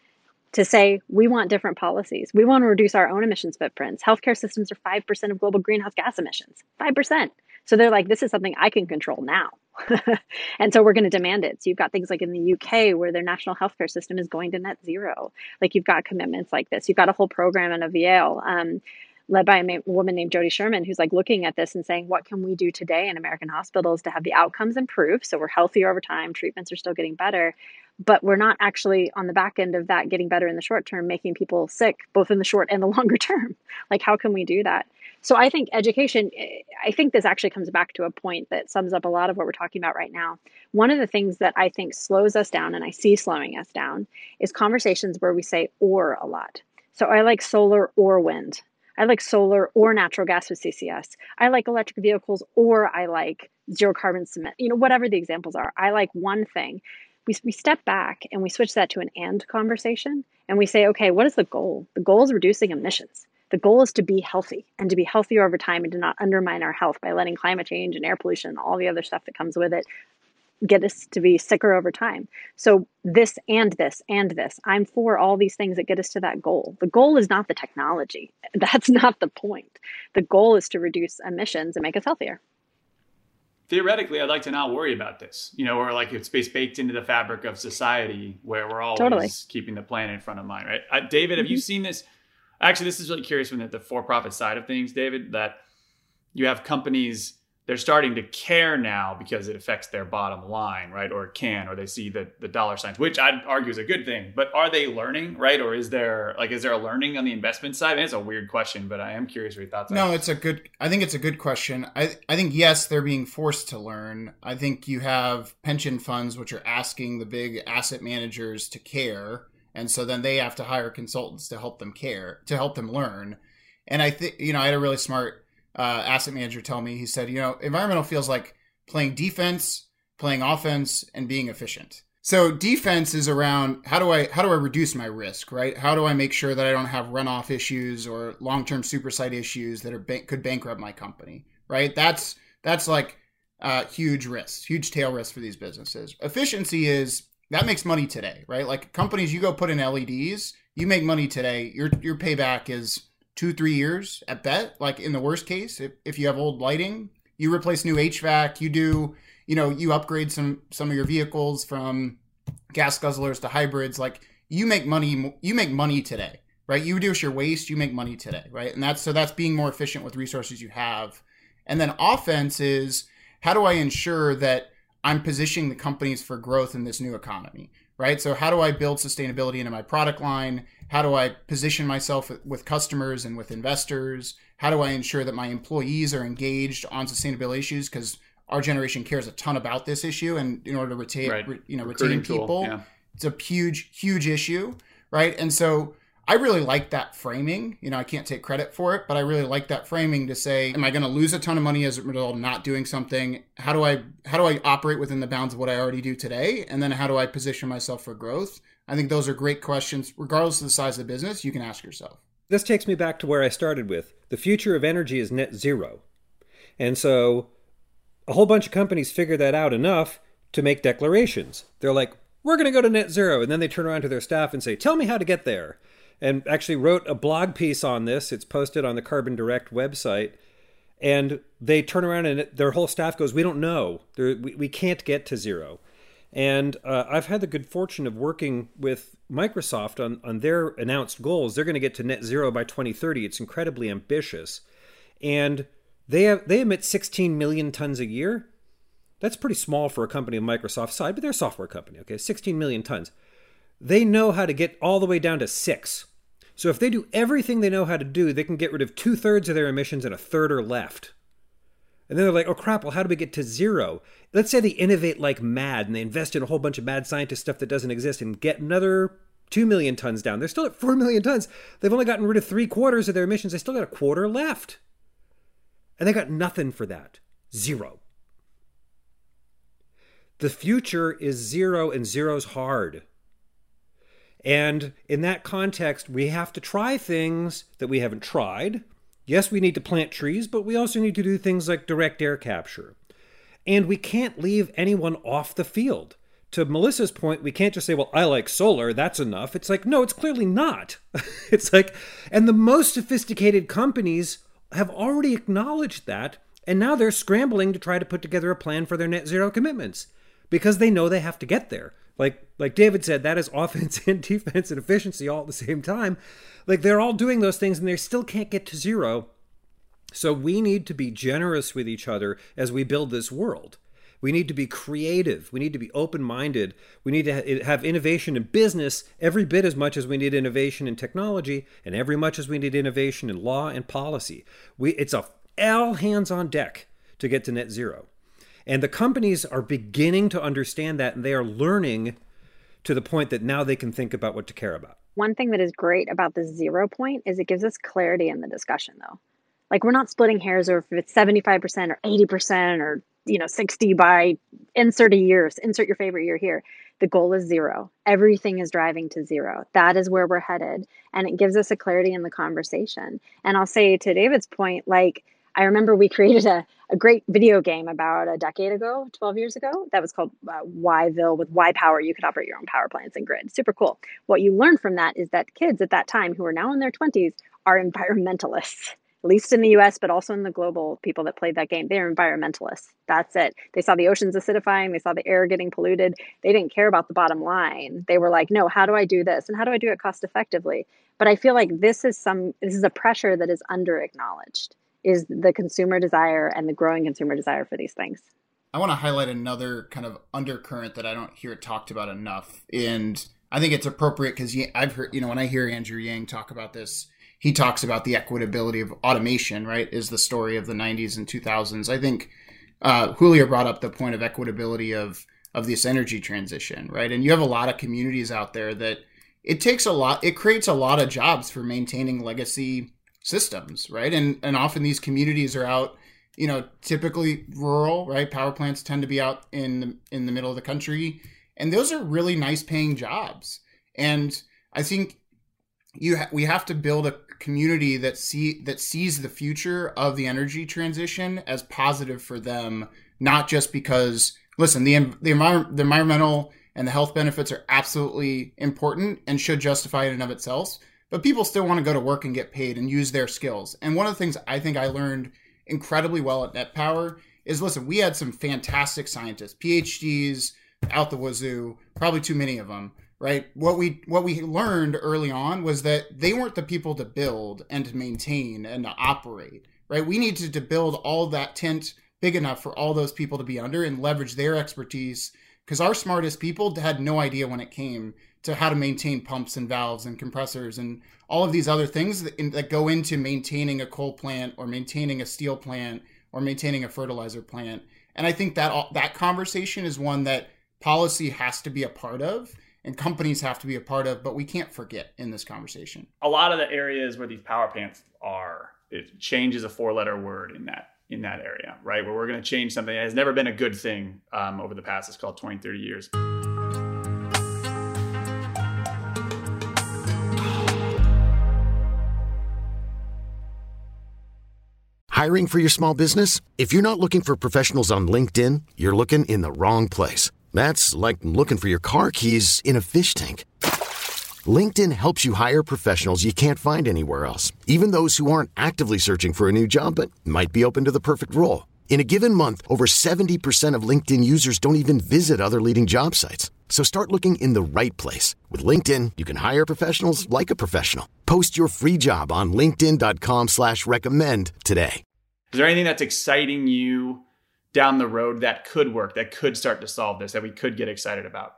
to say, we want different policies. We want to reduce our own emissions footprints. Healthcare systems are 5% of global greenhouse gas emissions, 5%. So they're like, this is something I can control now. And so we're going to demand it. So you've got things like in the UK where their national healthcare system is going to net zero. Like, you've got commitments like this. You've got a whole program in Yale, led by a woman named Jody Sherman, who's like looking at this and saying, what can we do today in American hospitals to have the outcomes improve? So we're healthier over time, treatments are still getting better, but we're not actually on the back end of that getting better in the short term, making people sick, both in the short and the longer term. Like, how can we do that? So I think education, I think this actually comes back to a point that sums up a lot of what we're talking about right now. One of the things that I think slows us down, and I see slowing us down, is conversations where we say or a lot. So I like solar or wind. I like solar or natural gas with CCS. I like electric vehicles, or I like zero carbon cement, whatever the examples are. I like one thing. We step back and we switch that to an and conversation, and we say, okay, what is the goal? The goal is reducing emissions. The goal is to be healthy and to be healthier over time and to not undermine our health by letting climate change and air pollution and all the other stuff that comes with it get us to be sicker over time. So this and this and this, I'm for all these things that get us to that goal. The goal is not the technology. That's not the point. The goal is to reduce emissions and make us healthier. Theoretically, I'd like to not worry about this, or like it's baked into the fabric of society where we're always keeping the planet in front of mind, right? David, have you seen this? Actually, this is really curious from the for-profit side of things, David, that you have companies, they're starting to care now because it affects their bottom line, right? Or it can, or they see the dollar signs, which I'd argue is a good thing. But are they learning, right? Or is there a learning on the investment side? It's a weird question, but I am curious what your thoughts are. No, I think it's a good question. I think, yes, they're being forced to learn. I think you have pension funds, which are asking the big asset managers to care. And so then they have to hire consultants to help them care, to help them learn. And I think, I had a really smart asset manager tell me, he said, environmental feels like playing defense, playing offense, and being efficient. So defense is around how do I reduce my risk, right? How do I make sure that I don't have runoff issues or long-term supersite issues that could bankrupt my company, right? That's like huge risks, huge tail risks for these businesses. Efficiency is, that makes money today, right? Like companies, you go put in LEDs, you make money today. Your payback is 2-3 years at bet. Like in the worst case, if you have old lighting, you replace new HVAC, you upgrade some of your vehicles from gas guzzlers to hybrids. Like you make money today, right? You reduce your waste, you make money today, right? And that's being more efficient with resources you have. And then offense is, how do I ensure that I'm positioning the companies for growth in this new economy, right? So how do I build sustainability into my product line? How do I position myself with customers and with investors? How do I ensure that my employees are engaged on sustainability issues? Because our generation cares a ton about this issue, and in order to retain people, it's a huge, huge issue, right? And so I really like that framing. I can't take credit for it, but I really like that framing to say, am I going to lose a ton of money as a result of not doing something? How do I operate within the bounds of what I already do today? And then how do I position myself for growth? I think those are great questions. Regardless of the size of the business, you can ask yourself. This takes me back to where I started with. The future of energy is net zero. And so a whole bunch of companies figure that out enough to make declarations. They're like, we're going to go to net zero. And then they turn around to their staff and say, tell me how to get there. And actually wrote a blog piece on this. It's posted on the Carbon Direct website. And they turn around and their whole staff goes, we don't know. We can't get to zero. And I've had the good fortune of working with Microsoft on their announced goals. They're going to get to net zero by 2030. It's incredibly ambitious. And they emit 16 million tons a year. That's pretty small for a company of Microsoft's size, but they're a software company, okay? 16 million tons. They know how to get all the way down to 6. So if they do everything they know how to do, they can get rid of 2/3 of their emissions and 1/3 are left. And then they're like, oh crap, well, how do we get to zero? Let's say they innovate like mad and they invest in a whole bunch of mad scientist stuff that doesn't exist and get another 2 million tons down. They're still at 4 million tons. They've only gotten rid of 3/4 of their emissions. They still got 1/4 left. And they got nothing for that. Zero. The future is zero, and zero's hard. And in that context, we have to try things that we haven't tried. Yes, we need to plant trees, but we also need to do things like direct air capture. And we can't leave anyone off the field. To Melissa's point, we can't just say, well, I like solar, that's enough. It's like, no, it's clearly not. It's like, and the most sophisticated companies have already acknowledged that, and now they're scrambling to try to put together a plan for their net zero commitments because they know they have to get there. Like David said, that is offense and defense and efficiency all at the same time. Like they're all doing those things and they still can't get to zero. So we need to be generous with each other as we build this world. We need to be creative. We need to be open-minded. We need to have innovation in business every bit as much as we need innovation in technology and every much as we need innovation in law and policy. It's all hands on deck to get to net zero. And the companies are beginning to understand that, and they are learning to the point that now they can think about what to care about. One thing that is great about the 0 point is it gives us clarity in the discussion, though. Like, we're not splitting hairs over if it's 75% or 80% or 60 by insert a year, insert your favorite year here. The goal is zero. Everything is driving to zero. That is where we're headed. And it gives us a clarity in the conversation. And I'll say to David's point, like, I remember we created a great video game about a decade ago, 12 years ago, that was called Yville with Y Power. You could operate your own power plants and grid. Super cool. What you learn from that is that kids at that time who are now in their 20s are environmentalists. At least in the US, but also in the global people that played that game. They're environmentalists. That's it. They saw the oceans acidifying. They saw the air getting polluted. They didn't care about the bottom line. They were like, no, how do I do this? And how do I do it cost effectively? But I feel like this is a pressure that is under acknowledged, is the consumer desire and the growing consumer desire for these things. I want to highlight another kind of undercurrent that I don't hear talked about enough. And I think it's appropriate because I've heard, when I hear Andrew Yang talk about this, he talks about the equitability of automation, right, is the story of the 90s and 2000s. I think Julio brought up the point of equitability of this energy transition, right? And you have a lot of communities out there that it creates a lot of jobs for maintaining legacy systems, right? And often these communities are out, typically rural, right? Power plants tend to be out in the middle of the country. And those are really nice paying jobs. And I think we have to build a community that sees the future of the energy transition as positive for them, not just because, listen, the environmental and the health benefits are absolutely important and should justify in and of itself, but people still want to go to work and get paid and use their skills. And one of the things I think I learned incredibly well at Net Power is, listen, we had some fantastic scientists, PhDs out the wazoo, probably too many of them. Right. What we learned early on was that they weren't the people to build and to maintain and to operate. Right. We needed to build all that tent big enough for all those people to be under and leverage their expertise, because our smartest people had no idea when it came to how to maintain pumps and valves and compressors and all of these other things that go into maintaining a coal plant or maintaining a steel plant or maintaining a fertilizer plant. And I think that conversation is one that policy has to be a part of. And companies have to be a part of, but we can't forget in this conversation. A lot of the areas where these power plants are, it changes a 4-letter word in that area, right? Where we're going to change something that has never been a good thing over the past, let's call it 20, 30 years. Hiring for your small business? If you're not looking for professionals on LinkedIn, you're looking in the wrong place. That's like looking for your car keys in a fish tank. LinkedIn helps you hire professionals you can't find anywhere else, even those who aren't actively searching for a new job but might be open to the perfect role. In a given month, over 70% of LinkedIn users don't even visit other leading job sites. So start looking in the right place. With LinkedIn, you can hire professionals like a professional. Post your free job on linkedin.com/recommend today. Is there anything that's exciting you down the road that could work, that could start to solve this, that we could get excited about?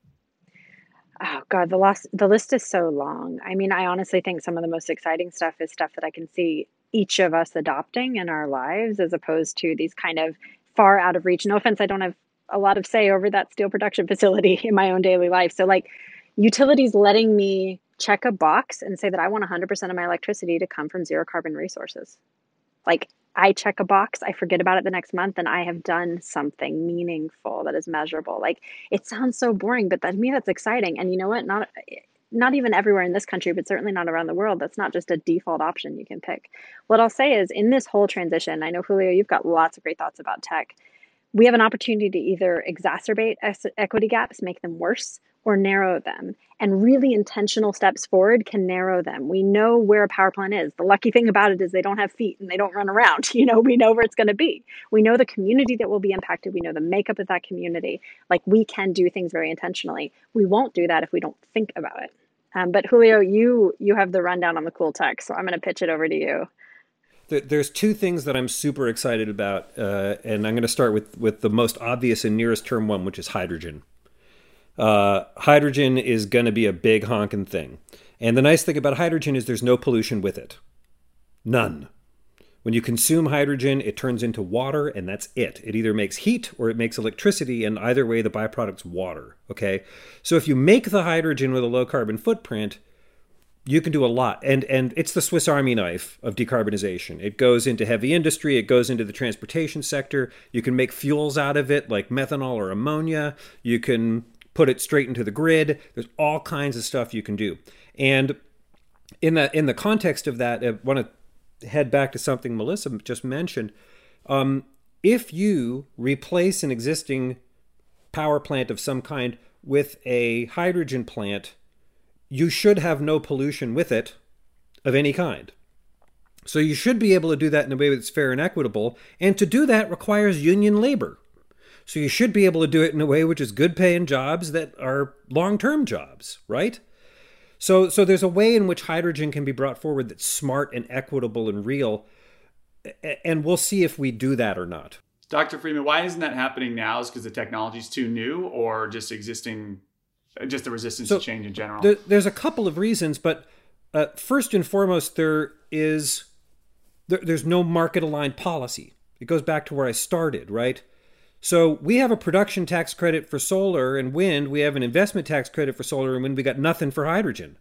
Oh God, the list is so long. I mean, I honestly think some of the most exciting stuff is stuff that I can see each of us adopting in our lives, as opposed to these kind of far out of reach. No offense, I don't have a lot of say over that steel production facility in my own daily life. So like utilities letting me check a box and say that I want 100% of my electricity to come from zero carbon resources. Like I check a box, I forget about it the next month, and I have done something meaningful that is measurable. Like it sounds so boring, but to me that's exciting. And you know what? Not even everywhere in this country, but certainly not around the world. That's not just a default option you can pick. What I'll say is in this whole transition, I know, Julio, you've got lots of great thoughts about tech. We have an opportunity to either exacerbate equity gaps, make them worse, or narrow them. And really intentional steps forward can narrow them. We know where a power plant is. The lucky thing about it is they don't have feet and they don't run around. We know where it's going to be. We know the community that will be impacted. We know the makeup of that community. Like we can do things very intentionally. We won't do that if we don't think about it. But Julio, you have the rundown on the cool tech, so I'm going to pitch it over to you. There's two things that I'm super excited about, and I'm going to start with the most obvious and nearest term one, which is hydrogen. Hydrogen is going to be a big honking thing. And the nice thing about hydrogen is there's no pollution with it. None. When you consume hydrogen, it turns into water, and that's it. It either makes heat or it makes electricity, and either way, the byproduct's water, okay? So if you make the hydrogen with a low carbon footprint, you can do a lot. And it's the Swiss Army knife of decarbonization. It goes into heavy industry. It goes into the transportation sector. You can make fuels out of it, like methanol or ammonia. You can put it straight into the grid. There's all kinds of stuff you can do. And in the context of that, I want to head back to something Melissa just mentioned. If you replace an existing power plant of some kind with a hydrogen plant, you should have no pollution with it of any kind. So you should be able to do that in a way that's fair and equitable. And to do that requires union labor. So you should be able to do it in a way which is good paying jobs that are long-term jobs, right? So there's a way in which hydrogen can be brought forward that's smart and equitable and real. And we'll see if we do that or not. Dr. Friedman, why isn't that happening now? Is because the technology's too new, or just the resistance to change in general? There's a couple of reasons, but first and foremost, there's no market-aligned policy. It goes back to where I started, right? So we have a production tax credit for solar and wind. We have an investment tax credit for solar and wind. We got nothing for hydrogen.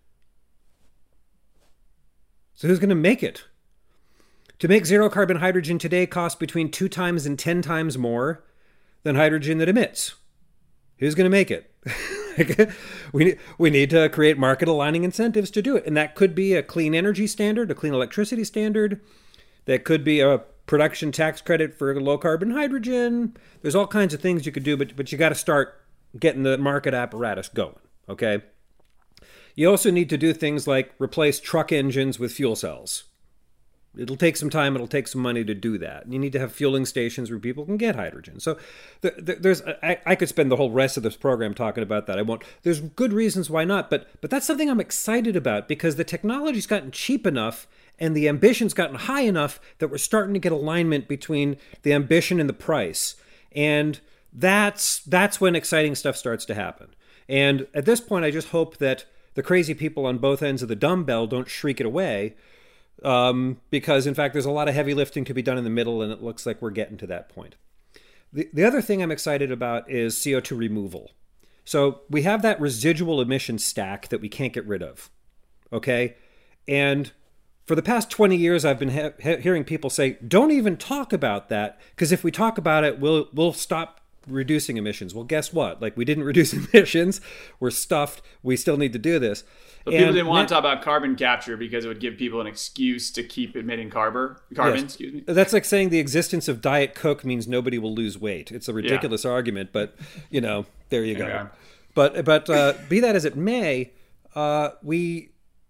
So who's going to make it? To make zero carbon hydrogen today costs between 2 times and 10 times more than hydrogen that emits. Who's going to make it? We need to create market aligning incentives to do it. And that could be a clean energy standard, a clean electricity standard. That could be a production tax credit for low carbon hydrogen. There's all kinds of things you could do, but you got to start getting the market apparatus going, okay? You also need to do things like replace truck engines with fuel cells. It'll take some time. It'll take some money to do that. You need to have fueling stations where people can get hydrogen. So I could spend the whole rest of this program talking about that. I won't. There's good reasons why not, but that's something I'm excited about because the technology's gotten cheap enough and the ambition's gotten high enough that we're starting to get alignment between the ambition and the price. And that's when exciting stuff starts to happen. And at this point, I just hope that the crazy people on both ends of the dumbbell don't shriek it away. Because in fact, there's a lot of heavy lifting to be done in the middle, and it looks like we're getting to that point. The other thing I'm excited about is CO2 removal. So we have that residual emission stack that we can't get rid of, okay? And for the past 20 years, I've been hearing people say, don't even talk about that, because if we talk about it, we'll stop reducing emissions. Well, guess what? Like, we didn't reduce emissions. We're stuffed. We still need to do this. But people didn't want to talk about carbon capture because it would give people an excuse to keep emitting carbon. Yes. Excuse me. That's like saying the existence of Diet Coke means nobody will lose weight. It's a ridiculous argument, but there you go. Okay. But be that as it may, we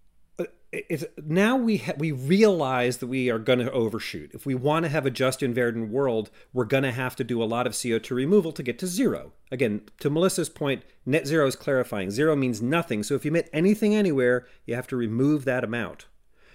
realize that we are going to overshoot. If we want to have a just and verdant world, we're going to have to do a lot of CO2 removal to get to zero. Again, to Melissa's point, net zero is clarifying. Zero means nothing. So if you emit anything anywhere, you have to remove that amount.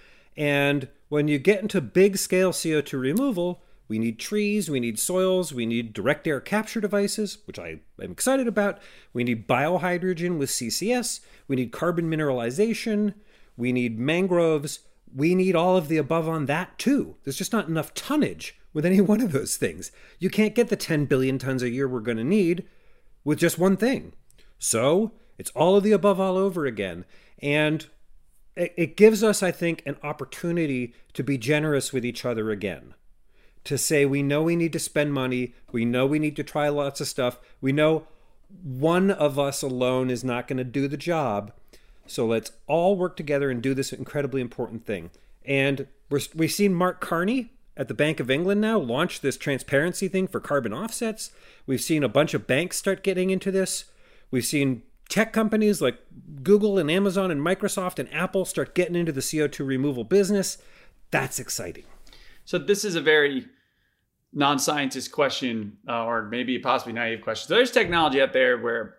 And when you get into big scale CO2 removal, we need trees, we need soils, we need direct air capture devices, which I am excited about. We need biohydrogen with CCS. We need carbon mineralization. We need mangroves. We need all of the above on that too. There's just not enough tonnage with any one of those things. You can't get the 10 billion tons a year we're going to need with just one thing. So it's all of the above all over again. And it gives us, I think, an opportunity to be generous with each other again. To say we know we need to spend money. We know we need to try lots of stuff. We know one of us alone is not going to do the job. So let's all work together and do this incredibly important thing. And we've seen Mark Carney at the Bank of England now launch this transparency thing for carbon offsets. We've seen a bunch of banks start getting into this. We've seen tech companies like Google and Amazon and Microsoft and Apple start getting into the CO2 removal business. That's exciting. So this is a very non-scientist question, or maybe possibly naive question. So there's technology out there where,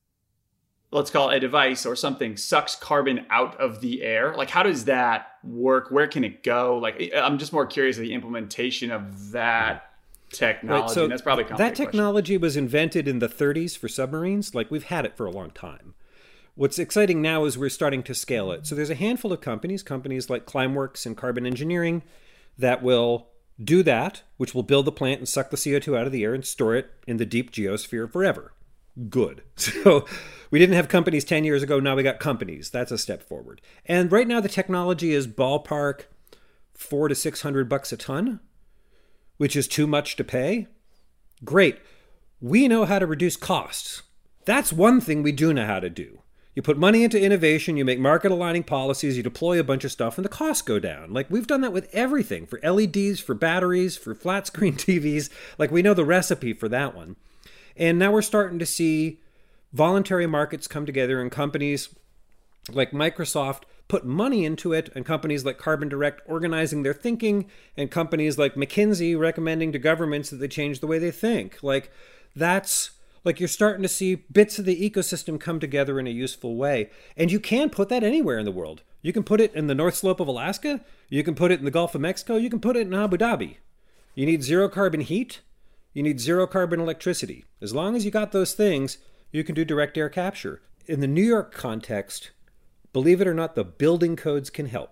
let's call it a device or something, sucks carbon out of the air. Like, how does that work? Where can it go? Like, I'm just more curious of the implementation of that technology. Right, so that's probably a complicated that technology was invented in the 30s for submarines. Like, we've had it for a long time. What's exciting now is we're starting to scale it. So there's a handful of companies like Climeworks and Carbon Engineering, that will do that, which will build the plant and suck the CO2 out of the air and store it in the deep geosphere forever. Good. So we didn't have companies 10 years ago. Now we got companies. That's a step forward. And right now the technology is ballpark $400 to $600 a ton, which is too much to pay. Great. We know how to reduce costs. That's one thing we do know how to do. You put money into innovation, you make market aligning policies, you deploy a bunch of stuff, and the costs go down. Like, we've done that with everything, for LEDs, for batteries, for flat screen TVs. Like, we know the recipe for that one. And now we're starting to see voluntary markets come together, and companies like Microsoft put money into it, and companies like Carbon Direct organizing their thinking, and companies like McKinsey recommending to governments that they change the way they think. Like, that's... Like, you're starting to see bits of the ecosystem come together in a useful way. And you can put that anywhere in the world. You can put it in the North Slope of Alaska. You can put it in the Gulf of Mexico. You can put it in Abu Dhabi. You need zero carbon heat. You need zero carbon electricity. As long as you got those things, you can do direct air capture. In the New York context, believe it or not, the building codes can help.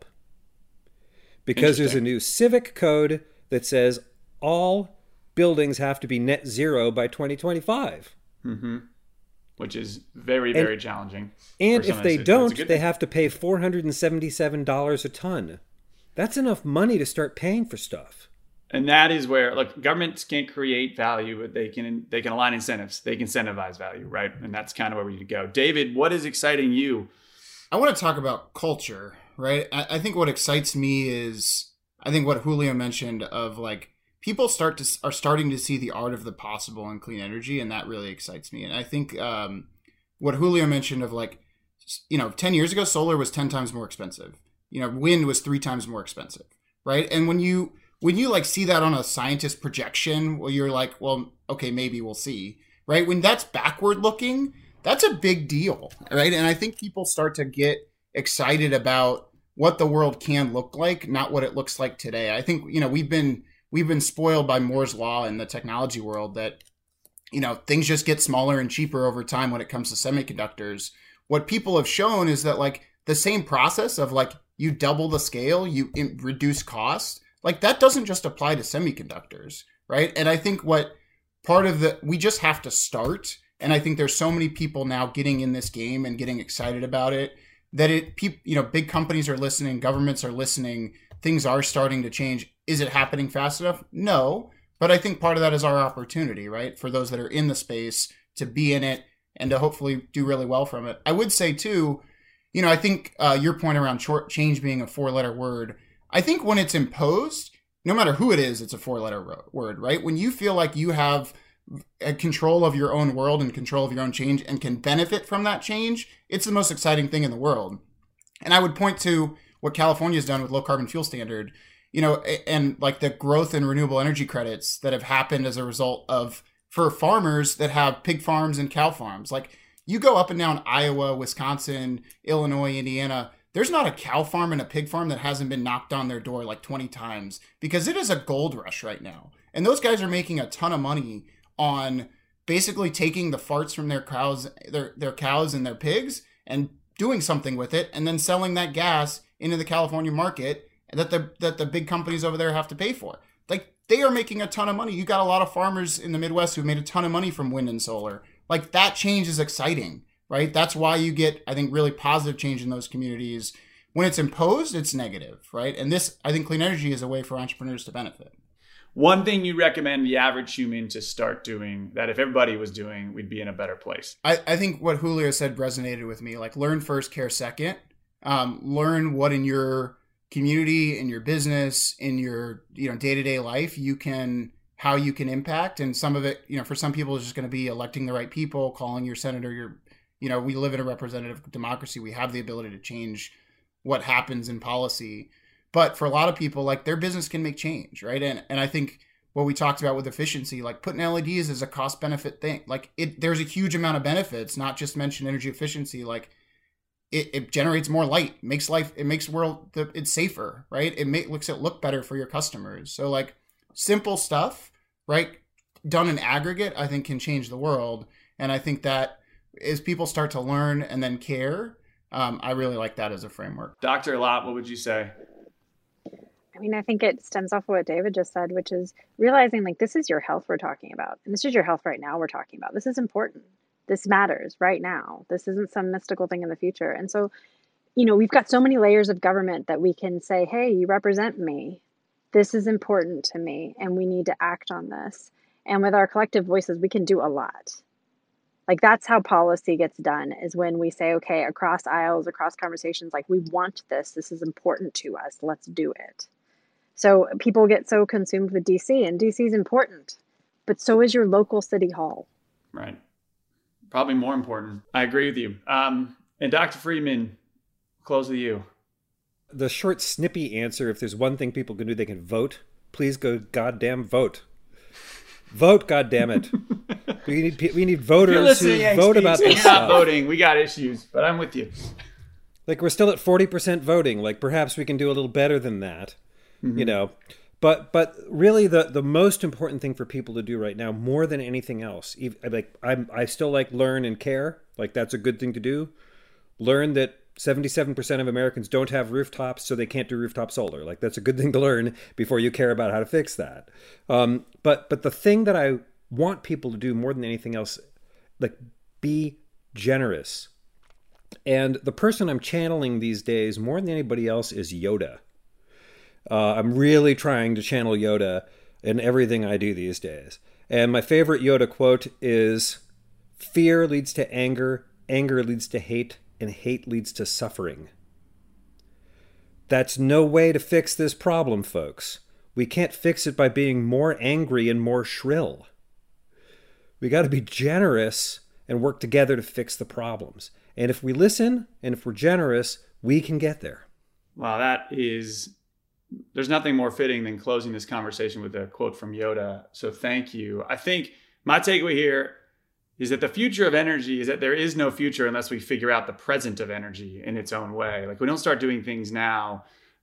Because there's a new civic code that says all buildings have to be net zero by 2025. Mm-hmm. Which is very, very challenging. And if they don't, they have to pay $477 a ton. That's enough money to start paying for stuff. And that is where, look, governments can't create value, but they can align incentives. They can incentivize value, right? And that's kind of where we need to go. David, what is exciting you? I want to talk about culture, right? I think what excites me is, I think what Julio mentioned of, like, people are starting to see the art of the possible in clean energy, and that really excites me. And I think what Julio mentioned of, like, 10 years ago, solar was 10 times more expensive. Wind was 3 times more expensive, right? And when you like see that on a scientist projection, well, you're like, well, okay, maybe we'll see, right? When that's backward looking, that's a big deal, right? And I think people start to get excited about what the world can look like, not what it looks like today. I think, we've been spoiled by Moore's law in the technology world that, things just get smaller and cheaper over time when it comes to semiconductors. What people have shown is that, like, the same process of, like, you double the scale, you reduce cost, like, that doesn't just apply to semiconductors, right? And I think we just have to start. And I think there's so many people now getting in this game and getting excited about it that big companies are listening, governments are listening, things are starting to change. Is it happening fast enough? No, But I think part of that is our opportunity, right? For those that are in the space to be in it and to hopefully do really well from it. I would say too, I think your point around short change being a 4-letter word, I think when it's imposed, no matter who it is, it's a 4-letter word, right? When you feel like you have control of your own world and control of your own change and can benefit from that change, it's the most exciting thing in the world. And I would point to what California's done with low carbon fuel standard, and like the growth in renewable energy credits that have happened as a result of, for farmers that have pig farms and cow farms. Like you go up and down Iowa, Wisconsin, Illinois, Indiana, there's not a cow farm and a pig farm that hasn't been knocked on their door like 20 times because it is a gold rush right now. And those guys are making a ton of money on basically taking the farts from their cows, their cows and their pigs and doing something with it and then selling that gas into the California market that the big companies over there have to pay for. Like they are making a ton of money. You got a lot of farmers in the Midwest who've made a ton of money from wind and solar. Like that change is exciting, right? That's why you get, I think, really positive change in those communities. When it's imposed, it's negative, right? And this, I think clean energy is a way for entrepreneurs to benefit. One thing you recommend the average human to start doing that if everybody was doing, we'd be in a better place? I think what Julio said resonated with me. Like learn first, care second. Learn what in your community, in your business, in your day-to-day life how you can impact. And some of it, for some people, is just going to be electing the right people, calling your senator. We live in a representative democracy. We have the ability to change what happens in policy. But for a lot of people, like their business can make change, right? And I think what we talked about with efficiency, like putting LEDs is a cost benefit thing. Like there's a huge amount of benefits, not just mention energy efficiency. Like it generates more light, it's safer, right? It makes it look better for your customers. So like simple stuff, right? Done in aggregate, I think can change the world. And I think that as people start to learn and then care, I really like that as a framework. Dr. Lott, what would you say? I mean, I think it stems off of what David just said, which is realizing like this is your health we're talking about. And this is your health right now we're talking about. This is important. This matters right now. This isn't some mystical thing in the future. And so, we've got so many layers of government that we can say, hey, you represent me. This is important to me and we need to act on this. And with our collective voices, we can do a lot. Like that's how policy gets done, is when we say, okay, across aisles, across conversations, like we want this. This is important to us. Let's do it. So people get so consumed with DC, and DC is important, but so is your local city hall. Right. Probably more important. I agree with you. And Dr. Friedman, close with you. The short, snippy answer, if there's one thing people can do, they can vote. Please go goddamn vote. Vote, goddammit. We need voters who vote about this stuff. Not voting. We got issues, but I'm with you. Like we're still at 40% voting. Like perhaps we can do a little better than that. Mm-hmm. But really the most important thing for people to do right now, more than anything else, I still like learn and care. Like that's a good thing to do. Learn that 77% of Americans don't have rooftops, so they can't do rooftop solar. Like that's a good thing to learn before you care about how to fix that. But the thing that I want people to do more than anything else, like be generous. And the person I'm channeling these days more than anybody else is Yoda. I'm really trying to channel Yoda in everything I do these days. And my favorite Yoda quote is, "Fear leads to anger, anger leads to hate, and hate leads to suffering." That's no way to fix this problem, folks. We can't fix it by being more angry and more shrill. We got to be generous and work together to fix the problems. And if we listen and if we're generous, we can get there. Wow, there's nothing more fitting than closing this conversation with a quote from Yoda. So thank you. I think my takeaway here is that the future of energy is that there is no future unless we figure out the present of energy in its own way. Like we don't start doing things now.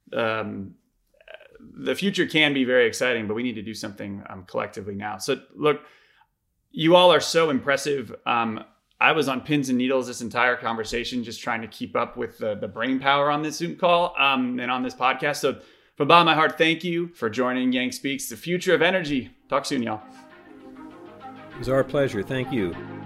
The future can be very exciting, but we need to do something collectively now. So look, you all are so impressive. I was on pins and needles this entire conversation, just trying to keep up with the brain power on this Zoom call and on this podcast. So from the bottom of my heart, thank you for joining Yang Speaks, the future of energy. Talk soon, y'all. It was our pleasure. Thank you.